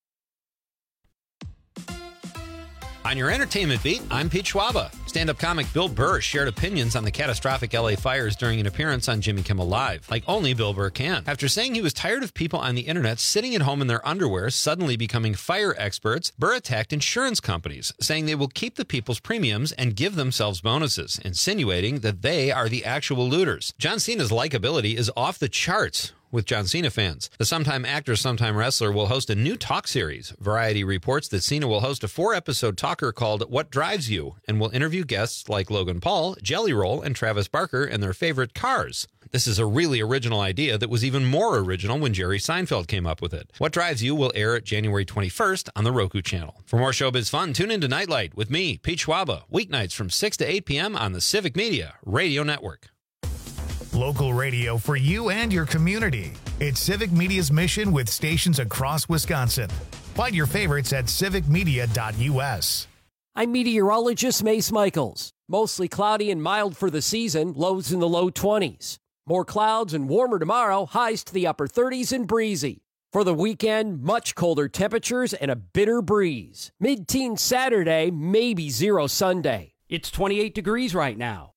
On your entertainment beat, I'm Pete Schwaba. Stand-up comic Bill Burr shared opinions on the catastrophic L A fires during an appearance on Jimmy Kimmel Live, like only Bill Burr can. After saying he was tired of people on the internet sitting at home in their underwear suddenly becoming fire experts, Burr attacked insurance companies, saying they will keep the people's premiums and give themselves bonuses, insinuating that they are the actual looters. John Cena's likability is off the charts with John Cena fans. The sometime actor, sometime wrestler will host a new talk series. Variety reports that Cena will host a four-episode talker called What Drives You and will interview guests like Logan Paul, Jelly Roll, and Travis Barker and their favorite cars. This is a really original idea that was even more original when Jerry Seinfeld came up with it. What Drives You will air at January twenty-first on the Roku channel. For more showbiz fun, tune in to Nightlight with me, Pete Schwaba, weeknights from six to eight p.m. on the Civic Media Radio Network. Local radio for you and your community. It's Civic Media's mission with stations across Wisconsin. Find your favorites at civic media dot U S. I'm meteorologist Mace Michaels. Mostly cloudy and mild for the season, lows in the low twenties. More clouds and warmer tomorrow, highs to the upper thirties and breezy. For the weekend, much colder temperatures and a bitter breeze. Mid-teens Saturday, maybe zero Sunday. It's twenty-eight degrees right now.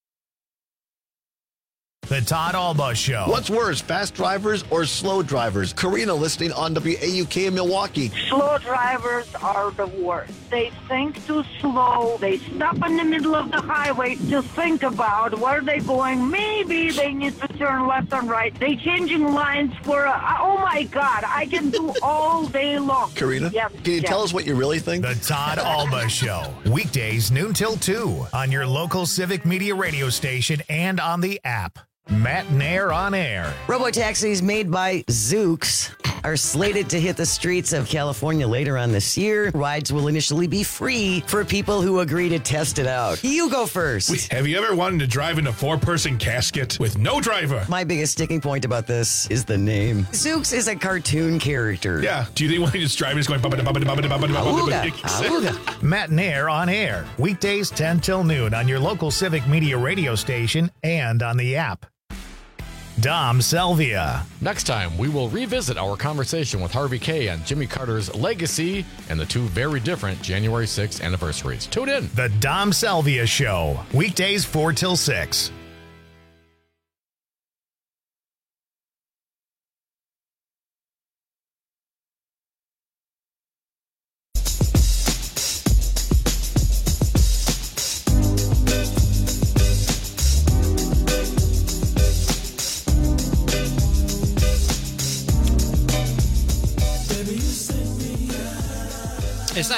The Todd Alba Show. What's worse, fast drivers or slow drivers? Karina listening on W A U K in Milwaukee. Slow drivers are the worst. They think too slow. They stop in the middle of the highway to think about where they're going. Maybe they need to turn left and right. They changing lines for, a, oh my God, I can do all day long. Karina, yes, can you yes. tell us what you really think? The Todd Alba Show. Weekdays noon till two on your local Civic Media radio station and on the app. Matt Nair on air. Robotaxis made by Zoox are slated to hit the streets of California later on this year. Rides will initially be free for people who agree to test it out. You go first. Wait, have you ever wanted to drive in a four-person casket with no driver? My biggest sticking point about this is the name. Zoox is a cartoon character. Yeah. Do you think when you just drive, it's going bubba bubba bubba bubba bubba bubba? Matt Nair on air. Weekdays ten till noon on your local Civic Media radio station and on the app. Dom Selvia. Next time, we will revisit our conversation with Harvey Kaye on Jimmy Carter's legacy and the two very different January sixth anniversaries. Tune in. The Dom Selvia Show. Weekdays four till six.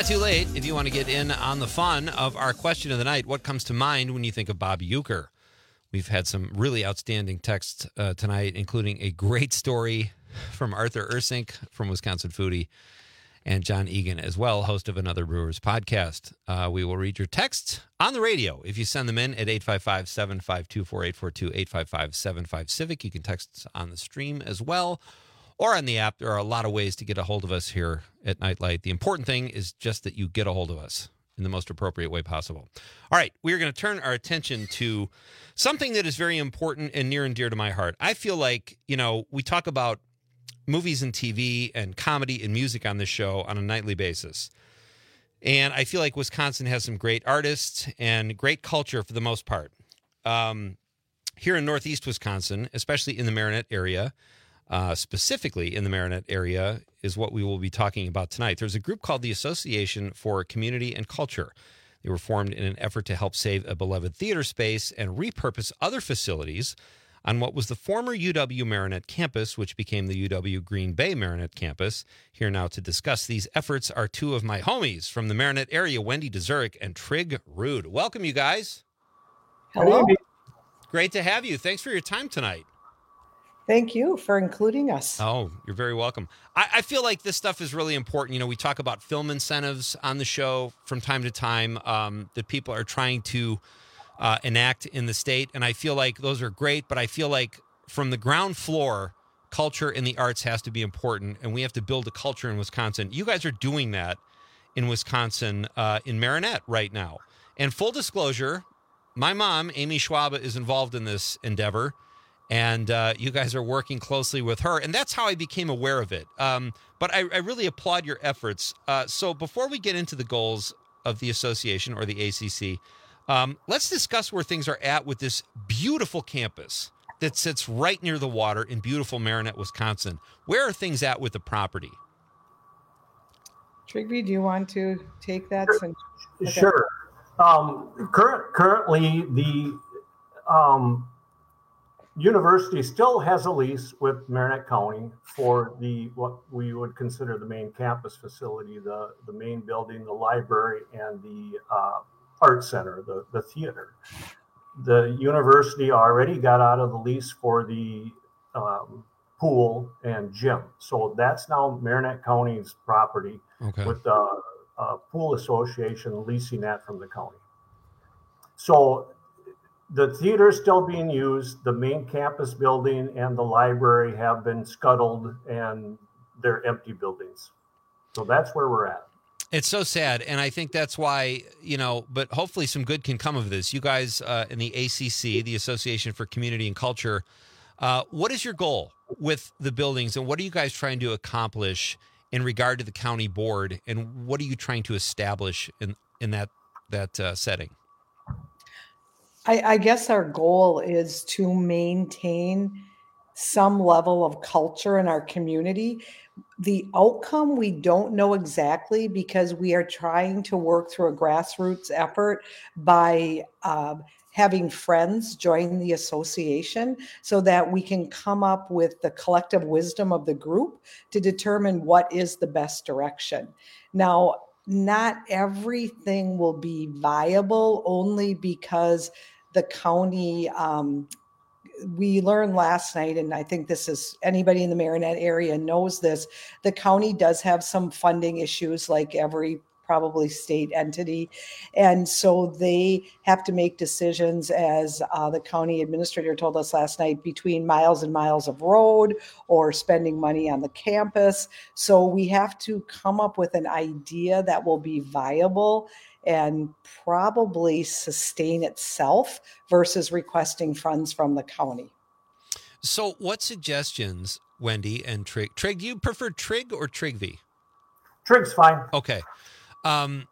not too late if you want to get in on the fun of our question of the night. What comes to mind when you think of Bob Uecker? We've had some really outstanding texts uh, tonight, including a great story from Arthur Ursink from Wisconsin Foodie and John Egan as well, host of Another Brewers podcast. Uh, we will read your texts on the radio if you send them in at eight five five, seven five two, four eight four two, eight five five, seven five Civic. You can text on the stream as well or on the app. There are a lot of ways to get a hold of us here at Nightlight. The important thing is just that you get a hold of us in the most appropriate way possible. All right, we are going to turn our attention to something that is very important and near and dear to my heart. I feel like, you know, we talk about movies and T V and comedy and music on this show on a nightly basis. And I feel like Wisconsin has some great artists and great culture for the most part. Um, here in Northeast Wisconsin, especially in the Marinette area, uh, specifically in the Marinette area, is what we will be talking about tonight. There's a group called the Association for Community and Culture. They were formed in an effort to help save a beloved theater space and repurpose other facilities on what was the former U W Marinette campus, which became the U W Green Bay Marinette campus. Here now to discuss these efforts are two of my homies from the Marinette area, Wendy DeZurek and Trig Rude. Welcome, you guys. Hello. Great to have you. Thanks for your time tonight. Thank you for including us. Oh, you're very welcome. I, I feel like this stuff is really important. You know, we talk about film incentives on the show from time to time um, that people are trying to uh, enact in the state. And I feel like those are great, but I feel like from the ground floor, culture and the arts has to be important. And we have to build a culture in Wisconsin. You guys are doing that in Wisconsin, uh, in Marinette right now. And full disclosure, my mom, Amy Schwab, is involved in this endeavor. And uh, you guys are working closely with her. And that's how I became aware of it. Um, but I, I really applaud your efforts. Uh, so before we get into the goals of the association or the A C C, um, let's discuss where things are at with this beautiful campus that sits right near the water in beautiful Marinette, Wisconsin. Where are things at with the property? Trigby, do you want to take that? Since, okay. Sure. Um, current, currently, the um, university still has a lease with Marinette County for the what we would consider the main campus facility, the, the main building, the library, and the uh, art center, the, the theater. The university already got out of the lease for the um, pool and gym. So that's now Marinette County's property, okay, with the uh, pool association leasing that from the county. So the theater is still being used. The main campus building and the library have been scuttled and they're empty buildings. So that's where we're at. It's so sad. And I think that's why, you know, but hopefully some good can come of this. You guys uh, in the A C C, the Association for Community and Culture, uh, what is your goal with the buildings and what are you guys trying to accomplish in regard to the county board? And what are you trying to establish in, in that, that uh, setting? I, I guess our goal is to maintain some level of culture in our community. The outcome, we don't know exactly because we are trying to work through a grassroots effort by uh, having friends join the association so that we can come up with the collective wisdom of the group to determine what is the best direction. Now, not everything will be viable only because the county, um, we learned last night, and I think this is anybody in the Marinette area knows this, the county does have some funding issues like every probably state entity. And so they have to make decisions, as uh, the county administrator told us last night, between miles and miles of road or spending money on the campus. So we have to come up with an idea that will be viable and probably sustain itself versus requesting funds from the county. So what suggestions, Wendy and Trig, Trig, do you prefer Trig or Trigvy? Trig's fine. Okay. Um,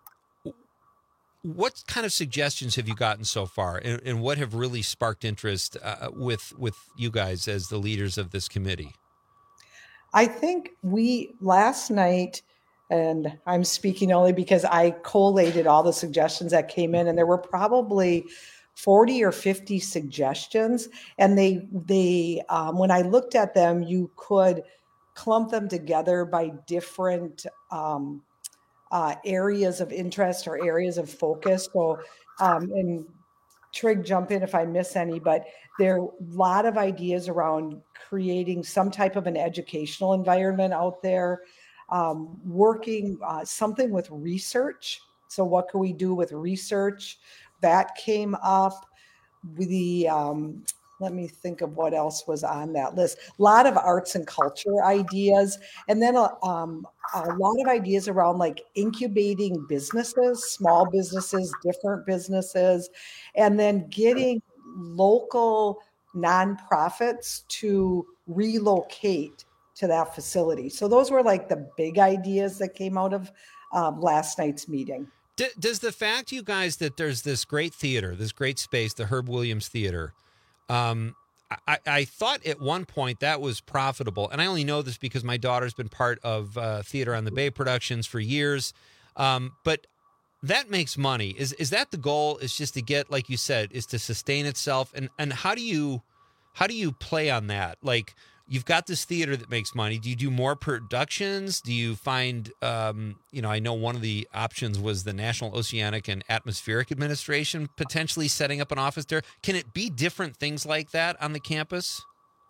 what kind of suggestions have you gotten so far, and, and what have really sparked interest uh, with with you guys as the leaders of this committee? I think we last night, and I'm speaking only because I collated all the suggestions that came in, and there were probably forty or fifty suggestions, and they they um, when I looked at them, you could clump them together by different Um, uh, areas of interest or areas of focus. So, um, and Trig, jump in if I miss any, but there are a lot of ideas around creating some type of an educational environment out there, um, working uh, something with research. So what can we do with research? That came up. The um, let me think of what else was on that list. A lot of arts and culture ideas, and then a, um, a lot of ideas around like incubating businesses, small businesses, different businesses, and then getting local nonprofits to relocate to that facility. So those were like the big ideas that came out of um, last night's meeting. D- does the fact, you guys, that there's this great theater, this great space, the Herb Williams Theater, um, I, I thought at one point that was profitable, and I only know this because my daughter's been part of uh, Theater on the Bay productions for years, um, but that makes money. Is is that the goal? Is just to get, like you said, is to sustain itself, and and how do you how do you play on that? Like, you've got this theater that makes money. Do you do more productions? Do you find, um, you know, I know one of the options was the National Oceanic and Atmospheric Administration potentially setting up an office there. Can it be different things like that on the campus?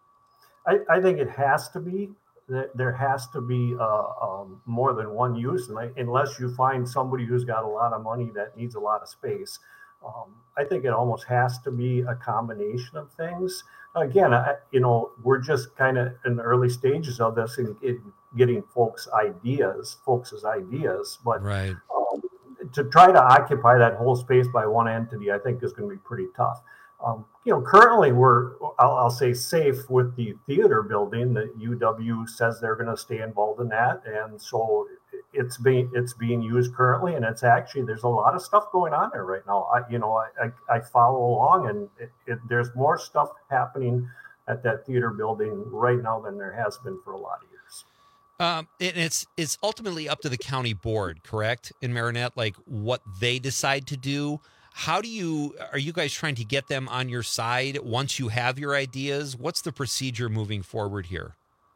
I, I think it has to be. There has to be uh, um, more than one use, and I, unless you find somebody who's got a lot of money that needs a lot of space. Um, I think it almost has to be a combination of things. Again, I, you know, we're just kind of in the early stages of this and getting folks' ideas, folks' ideas. But right. um, to try to occupy that whole space by one entity, I think is going to be pretty tough. Um, you know, currently we're, I'll, I'll say, safe with the theater building. That U W says they're going to stay involved in that, and so it's being it's being used currently, and it's actually there's a lot of stuff going on there right now. I, you know, I I, I follow along, and it, it, there's more stuff happening at that theater building right now than there has been for a lot of years. Um, and it's it's ultimately up to the county board, correct, in Marinette, like what they decide to do. How do you, are you guys trying to get them on your side once you have your ideas? What's the procedure moving forward here?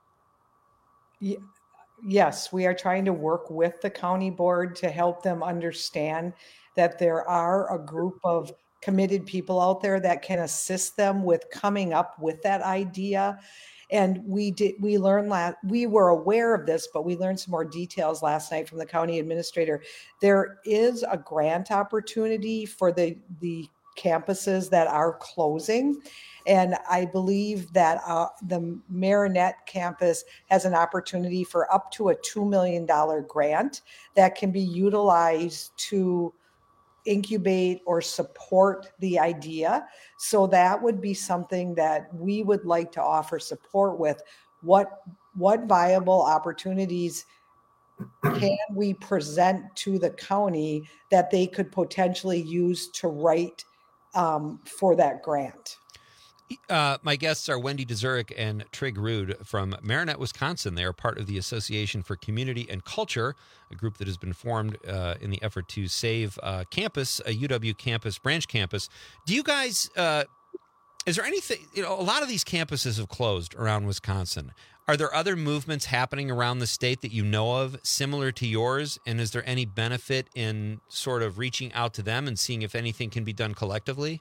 Yeah. Yes, we are trying to work with the county board to help them understand that there are a group of committed people out there that can assist them with coming up with that idea. And we did, we learned last, we were aware of this, but we learned some more details last night from the county administrator. There is a grant opportunity for the, the campuses that are closing. And I believe that uh, the Marinette campus has an opportunity for up to a two million dollars grant that can be utilized to incubate or support the idea. So that would be something that we would like to offer support with. What, what viable opportunities can we present to the county that they could potentially use to write um, for that grant? Uh, my guests are Wendy Dzurek and Trig Rude from Marinette, Wisconsin. They are part of the Association for Community and Culture, a group that has been formed uh, in the effort to save uh, campus, a U W campus, branch campus. Do you guys, uh, is there anything, you know, a lot of these campuses have closed around Wisconsin. Are there other movements happening around the state that you know of similar to yours? And is there any benefit in sort of reaching out to them and seeing if anything can be done collectively?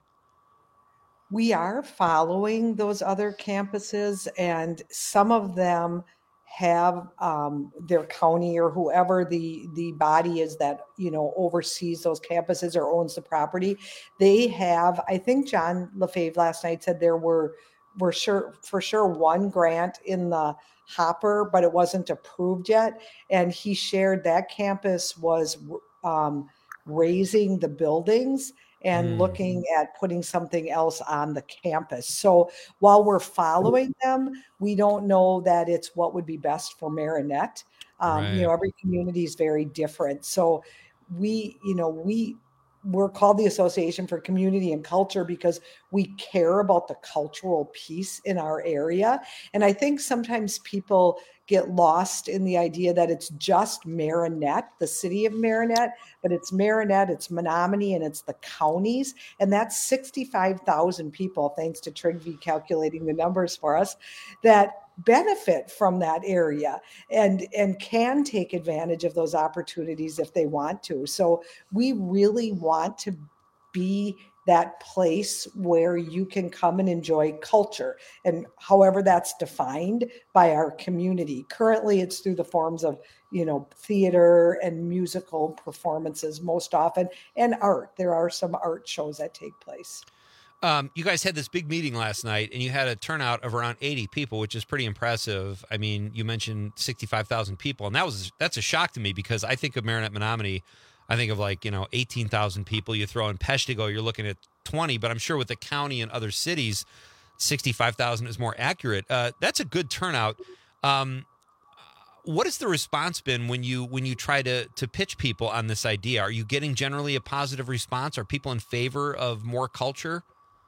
We are following those other campuses, and some of them have um, their county or whoever the, the body is that, you know, oversees those campuses or owns the property. They have, I think John LaFave last night said there were, were sure for sure one grant in the hopper, but it wasn't approved yet. And he shared that campus was um, raising the buildings and mm. looking at putting something else on the campus. So while we're following them, we don't know that it's what would be best for Marinette. Um, right. You know, every community is very different. So we, you know, we, we're called the Association for Community and Culture because we care about the cultural piece in our area. And I think sometimes people get lost in the idea that it's just Marinette, the city of Marinette, but it's Marinette, it's Menominee, and it's the counties. And that's sixty-five thousand people, thanks to Trigvi calculating the numbers for us, that benefit from that area and and can take advantage of those opportunities if they want to. So we really want to be that place where you can come and enjoy culture, and however that's defined by our community. Currently it's through the forms of, you know, theater and musical performances most often, and art. There are some art shows that take place. Um, you guys had this big meeting last night, and you had a turnout of around eighty people, which is pretty impressive. I mean, you mentioned sixty-five thousand people, and that was that's a shock to me because I think of Marinette Menominee, I think of like, you know, eighteen thousand people. You throw in Peshtigo, you're looking at twenty, but I'm sure with the county and other cities, sixty-five thousand is more accurate. Uh, that's a good turnout. Um, what has the response been when you when you try to to pitch people on this idea? Are you getting generally a positive response? Are people in favor of more culture?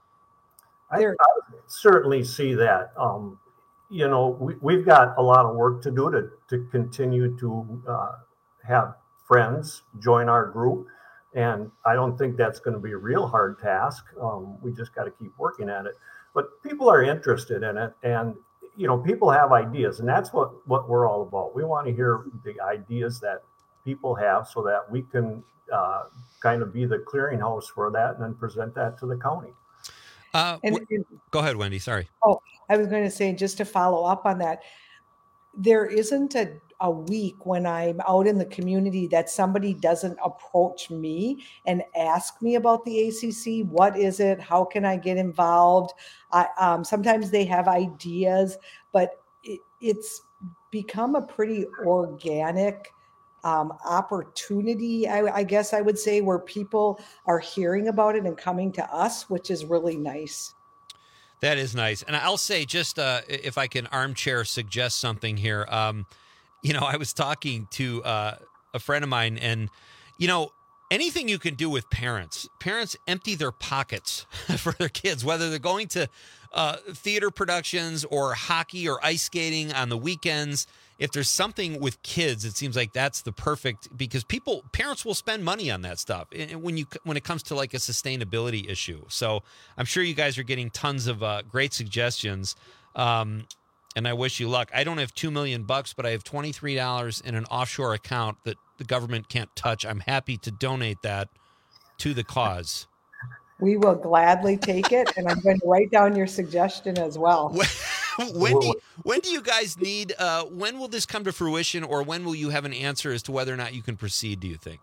I, I certainly see that. Um, you know, we, we've got a lot of work to do to, to continue to uh, have friends join our group. And I don't think that's going to be a real hard task. Um, we just got to keep working at it. But people are interested in it. And, you know, people have ideas. And that's what, what we're all about. We want to hear the ideas that people have so that we can uh, kind of be the clearinghouse for that and then present that to the county. Uh, And- w- go ahead, Wendy. Sorry. Oh, I was going to say, just to follow up on that, there isn't a, a week when I'm out in the community that somebody doesn't approach me and ask me about the A C C. What is it? How can I get involved? I, um, sometimes they have ideas, but it, it's become a pretty organic um, opportunity, I, I guess I would say, where people are hearing about it and coming to us, which is really nice. That is nice. And I'll say, just uh, if I can armchair suggest something here, um, you know, I was talking to uh, a friend of mine, and, you know, anything you can do with parents, parents empty their pockets for their kids, whether they're going to uh, theater productions or hockey or ice skating on the weekends. If there's something with kids, it seems like that's the perfect, because people, parents will spend money on that stuff and when you when it comes to like a sustainability issue. So I'm sure you guys are getting tons of uh, great suggestions, um, and I wish you luck. I don't have two million bucks, but I have twenty-three dollars in an offshore account that the government can't touch. I'm happy to donate that to the cause. We will gladly take it, and I'm going to write down your suggestion as well. When do you, when do you guys need? Uh, when will this come to fruition, or when will you have an answer as to whether or not you can proceed? Do you think?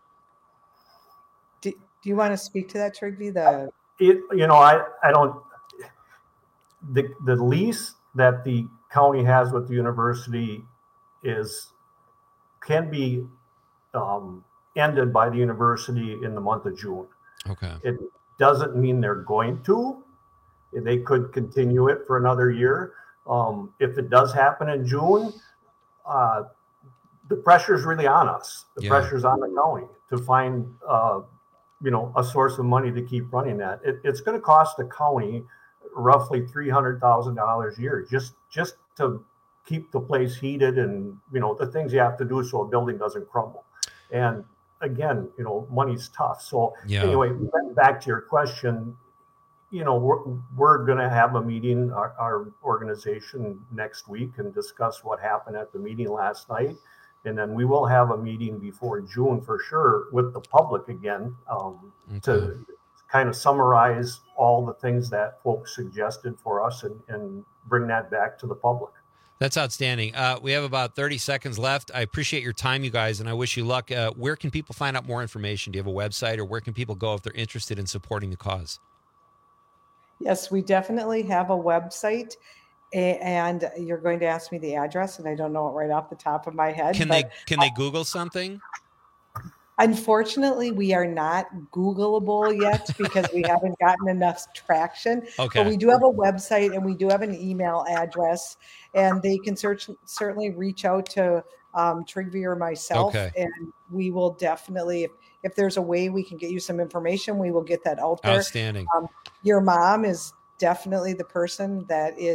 Do, do you want to speak to that, Trigvi? The It, you know, I, I don't, the, the lease that the county has with the university is, can be um, ended by the university in the month of June. Okay. It doesn't mean they're going to. They could continue it for another year. Um, if it does happen in June, uh, the pressure is really on us. The Yeah. pressure's on the county to find, uh, you know, a source of money to keep running that. It, it's going to cost the county roughly three hundred thousand dollars a year just just to keep the place heated and, you know, the things you have to do so a building doesn't crumble. And again, you know, money's tough. So Yeah. anyway, back to your question, you know, we're, we're going to have a meeting, our, our organization next week, and discuss what happened at the meeting last night. And then we will have a meeting before June for sure with the public again, um, to kind of summarize all the things that folks suggested for us and, and bring that back to the public. That's outstanding. Uh, we have about thirty seconds left. I appreciate your time, you guys, and I wish you luck. Uh, where can people find out more information? Do you have a website, or where can people go if they're interested in supporting the cause? Yes, we definitely have a website, a- and you're going to ask me the address, and I don't know it right off the top of my head. Can but they can they Google something? Unfortunately, we are not Googleable yet because we haven't gotten enough traction. Okay. But we do have a website, and we do have an email address, and they can search certainly reach out to um, Trigvi or myself, Okay. and we will definitely, if, if there's a way we can get you some information, we will get that out there. Outstanding. Um, your mom is definitely the person that is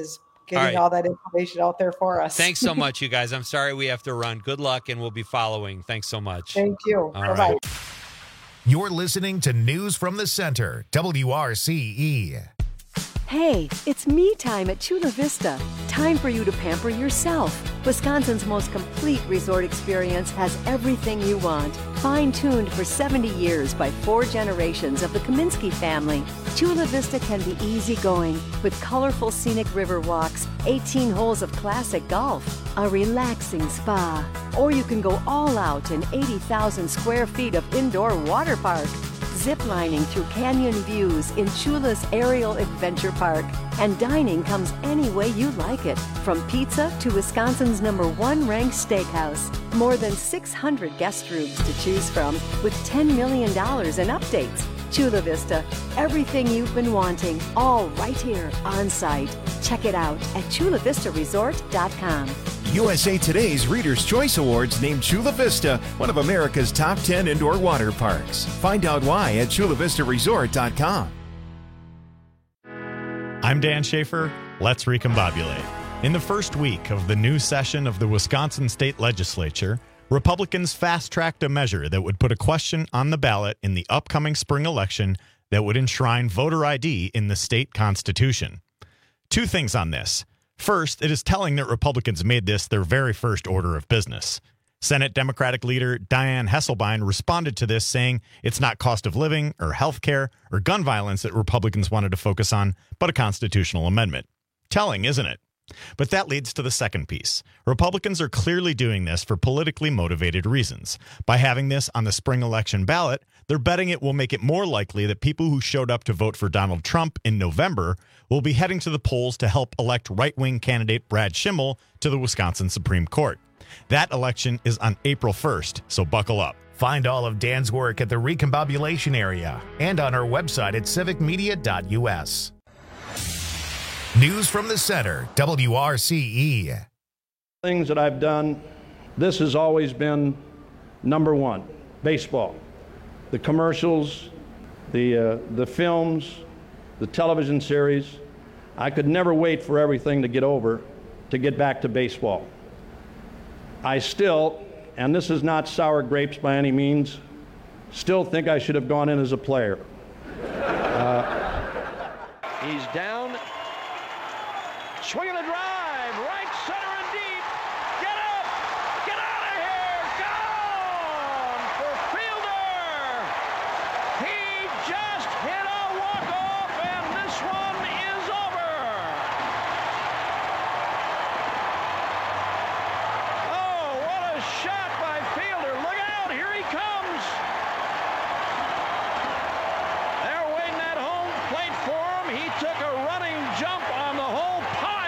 getting All all, right. that information out there for us. Thanks so much, you guys. I'm sorry we have to run. Good luck, and we'll be following. Thanks so much. Thank you. All Bye-bye. right. You're listening to News from the Center, W R C E. Hey, it's me time at Chula Vista. Time for you to pamper yourself. Wisconsin's most complete resort experience has everything you want. Fine-tuned for seventy years by four generations of the Kaminsky family, Chula Vista can be easygoing with colorful scenic river walks, eighteen holes of classic golf, a relaxing spa, or you can go all out in eighty thousand square feet of indoor water park. Ziplining through canyon views in Chula's Aerial Adventure Park. And dining comes any way you like it, from pizza to Wisconsin's number one ranked steakhouse. More than six hundred guest rooms to choose from with ten million dollars in updates. Chula Vista, everything you've been wanting, all right here on site. Check it out at chula vista resort dot com. U S A Today's Reader's Choice Awards named Chula Vista one of America's top ten indoor water parks. Find out why at chula vista resort dot com. I'm Dan Schaefer. Let's recombobulate. In the first week of the new session of the Wisconsin State Legislature, Republicans fast-tracked a measure that would put a question on the ballot in the upcoming spring election that would enshrine voter I D in the state constitution. Two things on this. First, it is telling that Republicans made this their very first order of business. Senate Democratic leader Dianne Hesselbein responded to this saying it's not cost of living or health care or gun violence that Republicans wanted to focus on, but a constitutional amendment. Telling, isn't it? But that leads to the second piece. Republicans are clearly doing this for politically motivated reasons. By having this on the spring election ballot, they're betting it will make it more likely that people who showed up to vote for Donald Trump in November will be heading to the polls to help elect right-wing candidate Brad Schimmel to the Wisconsin Supreme Court. That election is on April first, so buckle up. Find all of Dan's work at the Recombobulation area and on our website at civic media dot u s. News from the Center, W R C E. Things that I've done, this has always been number one, baseball. The commercials, the, uh, the films, the television series. I could never wait for everything to get over to get back to baseball. I still, and this is not sour grapes by any means, still think I should have gone in as a player. Uh, He's down. Swinging a drive, right center and deep. Get up! Get out of here! Gone for Fielder! He just hit a walk-off, and this one is over. Oh, what a shot by Fielder. Look out, here he comes. They're waiting at home plate for him. He took a running jump on the whole pile.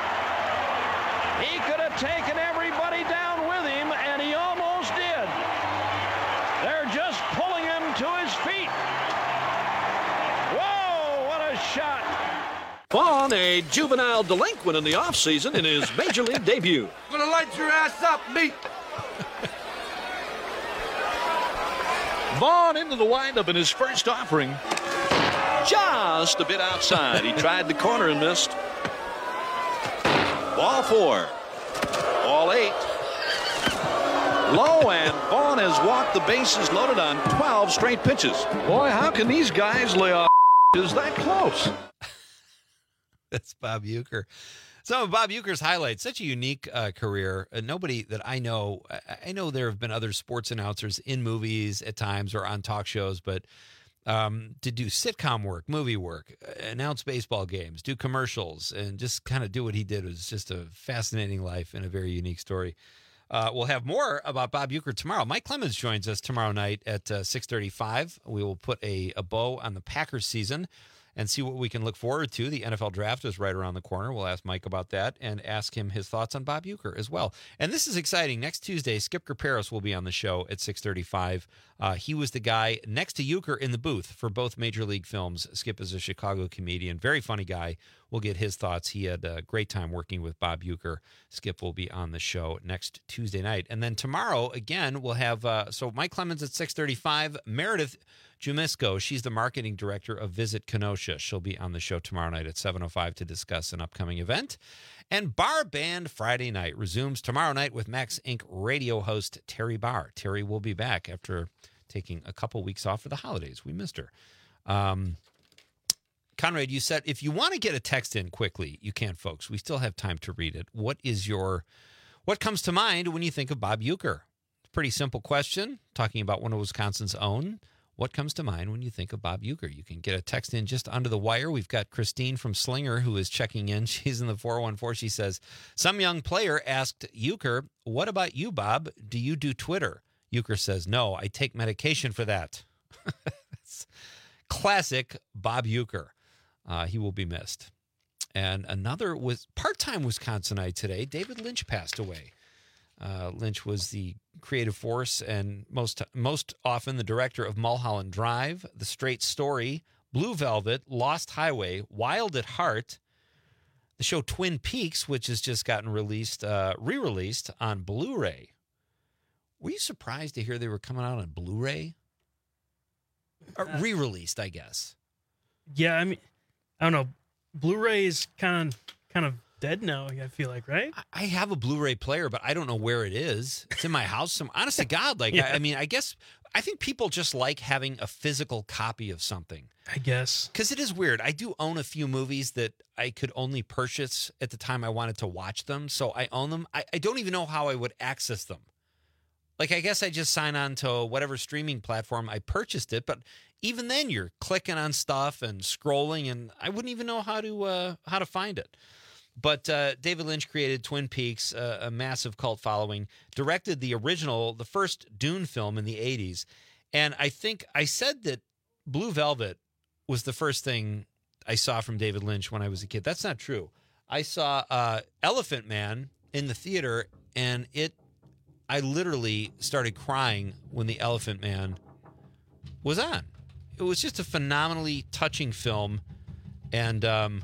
He could have taken everybody down with him, and he almost did. They're just pulling him to his feet. Whoa, what a shot. Vaughn, a juvenile delinquent in the offseason in his major league debut. Gonna light your ass up, meat. Vaughn into the windup in his first offering. Just a bit outside. He tried the corner and missed. Ball four. Ball eight. Low, and Vaughn has walked the bases loaded on twelve straight pitches. Boy, how can these guys lay off is that close? That's Bob Uecker. Some of Bob Uecker's highlights, such a unique uh, career. Uh, nobody that I know, I, I know there have been other sports announcers in movies at times or on talk shows, but um, to do sitcom work, movie work, announce baseball games, do commercials, and just kind of do what he did was just a fascinating life and a very unique story. Uh, we'll have more about Bob Uecker tomorrow. Mike Clemens joins us tomorrow night at uh, six thirty-five. We will put a, a bow on the Packers season and see what we can look forward to. The N F L draft is right around the corner. We'll ask Mike about that and ask him his thoughts on Bob Uecker as well. And this is exciting. Next Tuesday, Skip Graperos will be on the show at six thirty-five. Uh, he was the guy next to Uecker in the booth for both Major League films. Skip is a Chicago comedian, very funny guy. We'll get his thoughts. He had a great time working with Bob Uecker. Skip will be on the show next Tuesday night. And then tomorrow, again, we'll have, uh, so Mike Clemens at six thirty-five, Meredith Jumisko. She's the marketing director of Visit Kenosha. She'll be on the show tomorrow night at seven oh five to discuss an upcoming event. And Bar Band Friday night resumes tomorrow night with Max Incorporated radio host Terry Barr. Terry will be back after taking a couple weeks off for the holidays. We missed her. Um, Conrad, you said if you want to get a text in quickly, you can, folks. We still have time to read it. What is your, what comes to mind when you think of Bob Uecker? Pretty simple question, talking about one of Wisconsin's own. What comes to mind when you think of Bob Uecker? You can get a text in just under the wire. We've got Christine from Slinger who is checking in. She's in the four one four. She says, some young player asked Uecker, what about you, Bob? Do you do Twitter? Uecker says, no, I take medication for that. Classic Bob Uecker. Uh, he will be missed. And another was part-time Wisconsinite today. David Lynch passed away. Uh, Lynch was the creative force and most most often the director of Mulholland Drive, The Straight Story, Blue Velvet, Lost Highway, Wild at Heart, the show Twin Peaks, which has just gotten released, uh, re-released on Blu-ray. Were you surprised to hear they were coming out on Blu-ray? Or re-released, I guess. Yeah, I mean, I don't know. Blu-ray is kind of kind of dead now, I feel like, right? I have a Blu-ray player, but I don't know where it is. It's in my house. Some, honest to God, like, Yeah. I, I mean, I guess, I think people just like having a physical copy of something. I guess. Because it is weird. I do own a few movies that I could only purchase at the time I wanted to watch them. So I own them. I, I don't even know how I would access them. Like, I guess I just sign on to whatever streaming platform I purchased it. But even then, you're clicking on stuff and scrolling, and I wouldn't even know how to uh, how to find it. But uh, David Lynch created Twin Peaks, uh, a massive cult following, directed the original, the first Dune film in the eighties. And I think I said that Blue Velvet was the first thing I saw from David Lynch when I was a kid. That's not true. I saw uh, Elephant Man in the theater, and it, I literally started crying when the Elephant Man was on. It was just a phenomenally touching film, and um,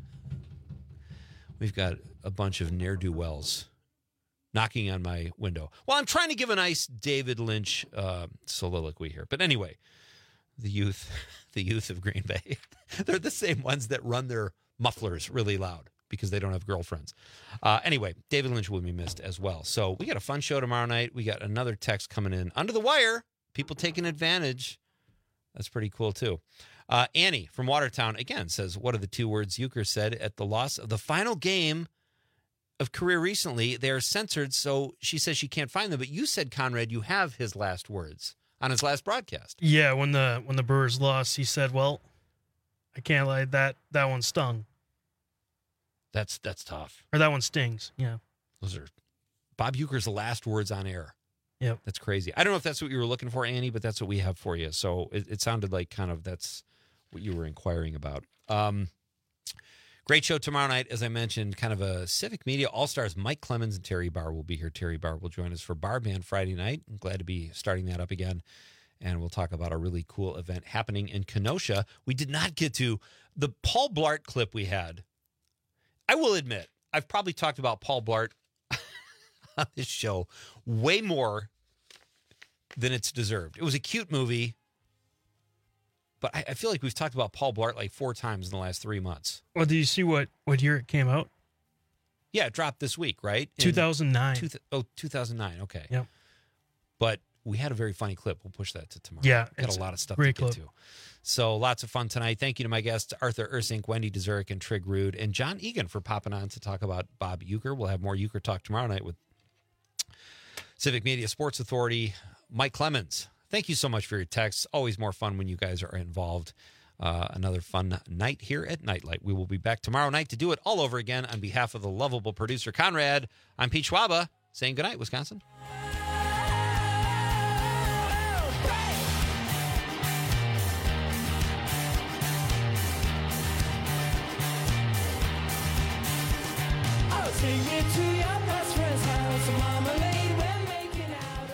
we've got a bunch of ne'er-do-wells knocking on my window. Well, I'm trying to give a nice David Lynch uh, soliloquy here. But anyway, the youth, the youth of Green Bay, they're the same ones that run their mufflers really loud because they don't have girlfriends. Uh, anyway, David Lynch will be missed as well. So we got a fun show tomorrow night. We got another text coming in under the wire. People taking advantage. That's pretty cool, too. Uh, Annie from Watertown, again, says, what are the two words Uecker said at the loss of the final game of career recently? They are censored, so she says she can't find them. But you said, Conrad, you have his last words on his last broadcast. Yeah, when the when the Brewers lost, he said, well, I can't lie, that, that one stung. That's that's tough. Or that one stings, yeah. Those are Bob Uecker's last words on air. Yep. That's crazy. I don't know if that's what you were looking for, Annie, but that's what we have for you. So it, it sounded like kind of that's what you were inquiring about. Um, great show tomorrow night, as I mentioned, kind of a Civic Media All-Stars. Mike Clemens and Terry Barr will be here. Terry Barr will join us for Bar Band Friday night. I'm glad to be starting that up again. And we'll talk about a really cool event happening in Kenosha. We did not get to the Paul Blart clip we had. I will admit, I've probably talked about Paul Blart on this show way more than it's deserved. It was a cute movie, but I, I feel like we've talked about Paul Blart like four times in the last three months. Well, do you see what, what year it came out? Yeah, it dropped this week, right? In two thousand nine. Two, oh, two thousand nine, okay. Yep. But we had a very funny clip. We'll push that to tomorrow. Yeah. Got a lot of stuff great to get clip. to. So lots of fun tonight. Thank you to my guests, Arthur Ursink, Wendy Dezurek, and Trig Rude, and John Egan for popping on to talk about Bob Uecker. We'll have more Uecker talk tomorrow night with Civic Media Sports Authority, Mike Clemens. Thank you so much for your texts. Always more fun when you guys are involved. Uh, another fun night here at Nightlight. We will be back tomorrow night to do it all over again. On behalf of the lovable producer, Conrad, I'm Pete Schwaba, saying goodnight, Wisconsin. I'll take you to your best friend's house, marmalade, we're making out.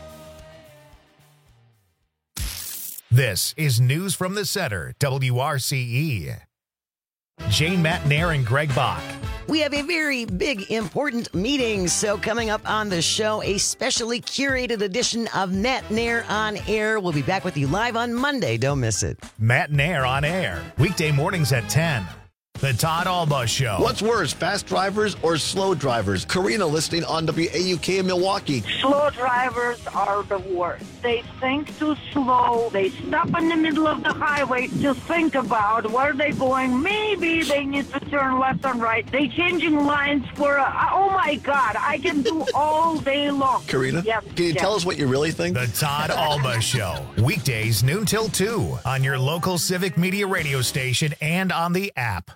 This is News from the Center, W R C E. Jane Matnair and Greg Bach. we have a very big, important meeting. So coming up on the show, a specially curated edition of Matt Nair on Air. We'll be back with you live on Monday. Don't miss it. Matt Nair on Air, weekday mornings at ten. The Todd Alba Show. What's worse, fast drivers or slow drivers? Karina listening on W A U K in Milwaukee. Slow drivers are the worst. They think too slow. They stop in the middle of the highway to think about where they're going. Maybe they need to turn left and right. They changing lines for, a, oh my God, I can do all day long. Karina, yes, can you yes. tell us what you really think? The Todd Alba Show. Weekdays noon till two on your local Civic Media radio station and on the app.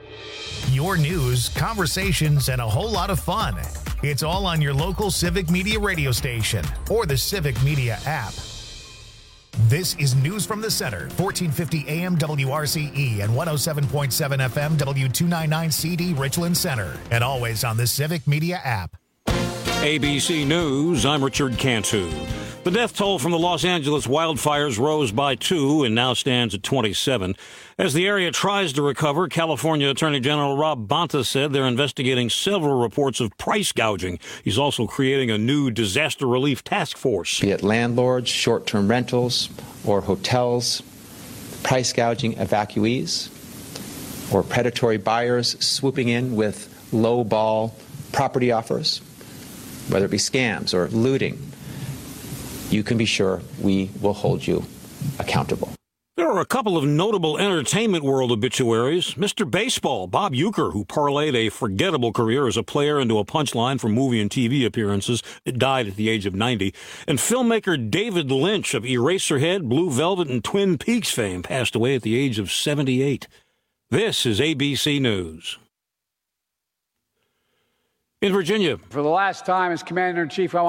Your news, conversations, and a whole lot of fun. It's all on your local Civic Media radio station or the Civic Media app. This is News from the Center, fourteen fifty A M W R C E and one oh seven point seven F M W two ninety-nine C D Richland Center, and always on the Civic Media app. A B C News, I'm Richard Cantu. The death toll from the Los Angeles wildfires rose by two and now stands at twenty-seven. As the area tries to recover, California Attorney General Rob Bonta said they're investigating several reports of price gouging. He's also creating a new disaster relief task force. Be it landlords, short-term rentals, or hotels, price gouging evacuees, or predatory buyers swooping in with low-ball property offers, whether it be scams or looting. You can be sure we will hold you accountable. There are a couple of notable entertainment world obituaries. Mister Baseball, Bob Uecker, who parlayed a forgettable career as a player into a punchline for movie and T V appearances, died at the age of ninety. And filmmaker David Lynch of Eraserhead, Blue Velvet, and Twin Peaks fame passed away at the age of seventy-eight. This is A B C News. In Virginia. For the last time as Commander-in-Chief, I want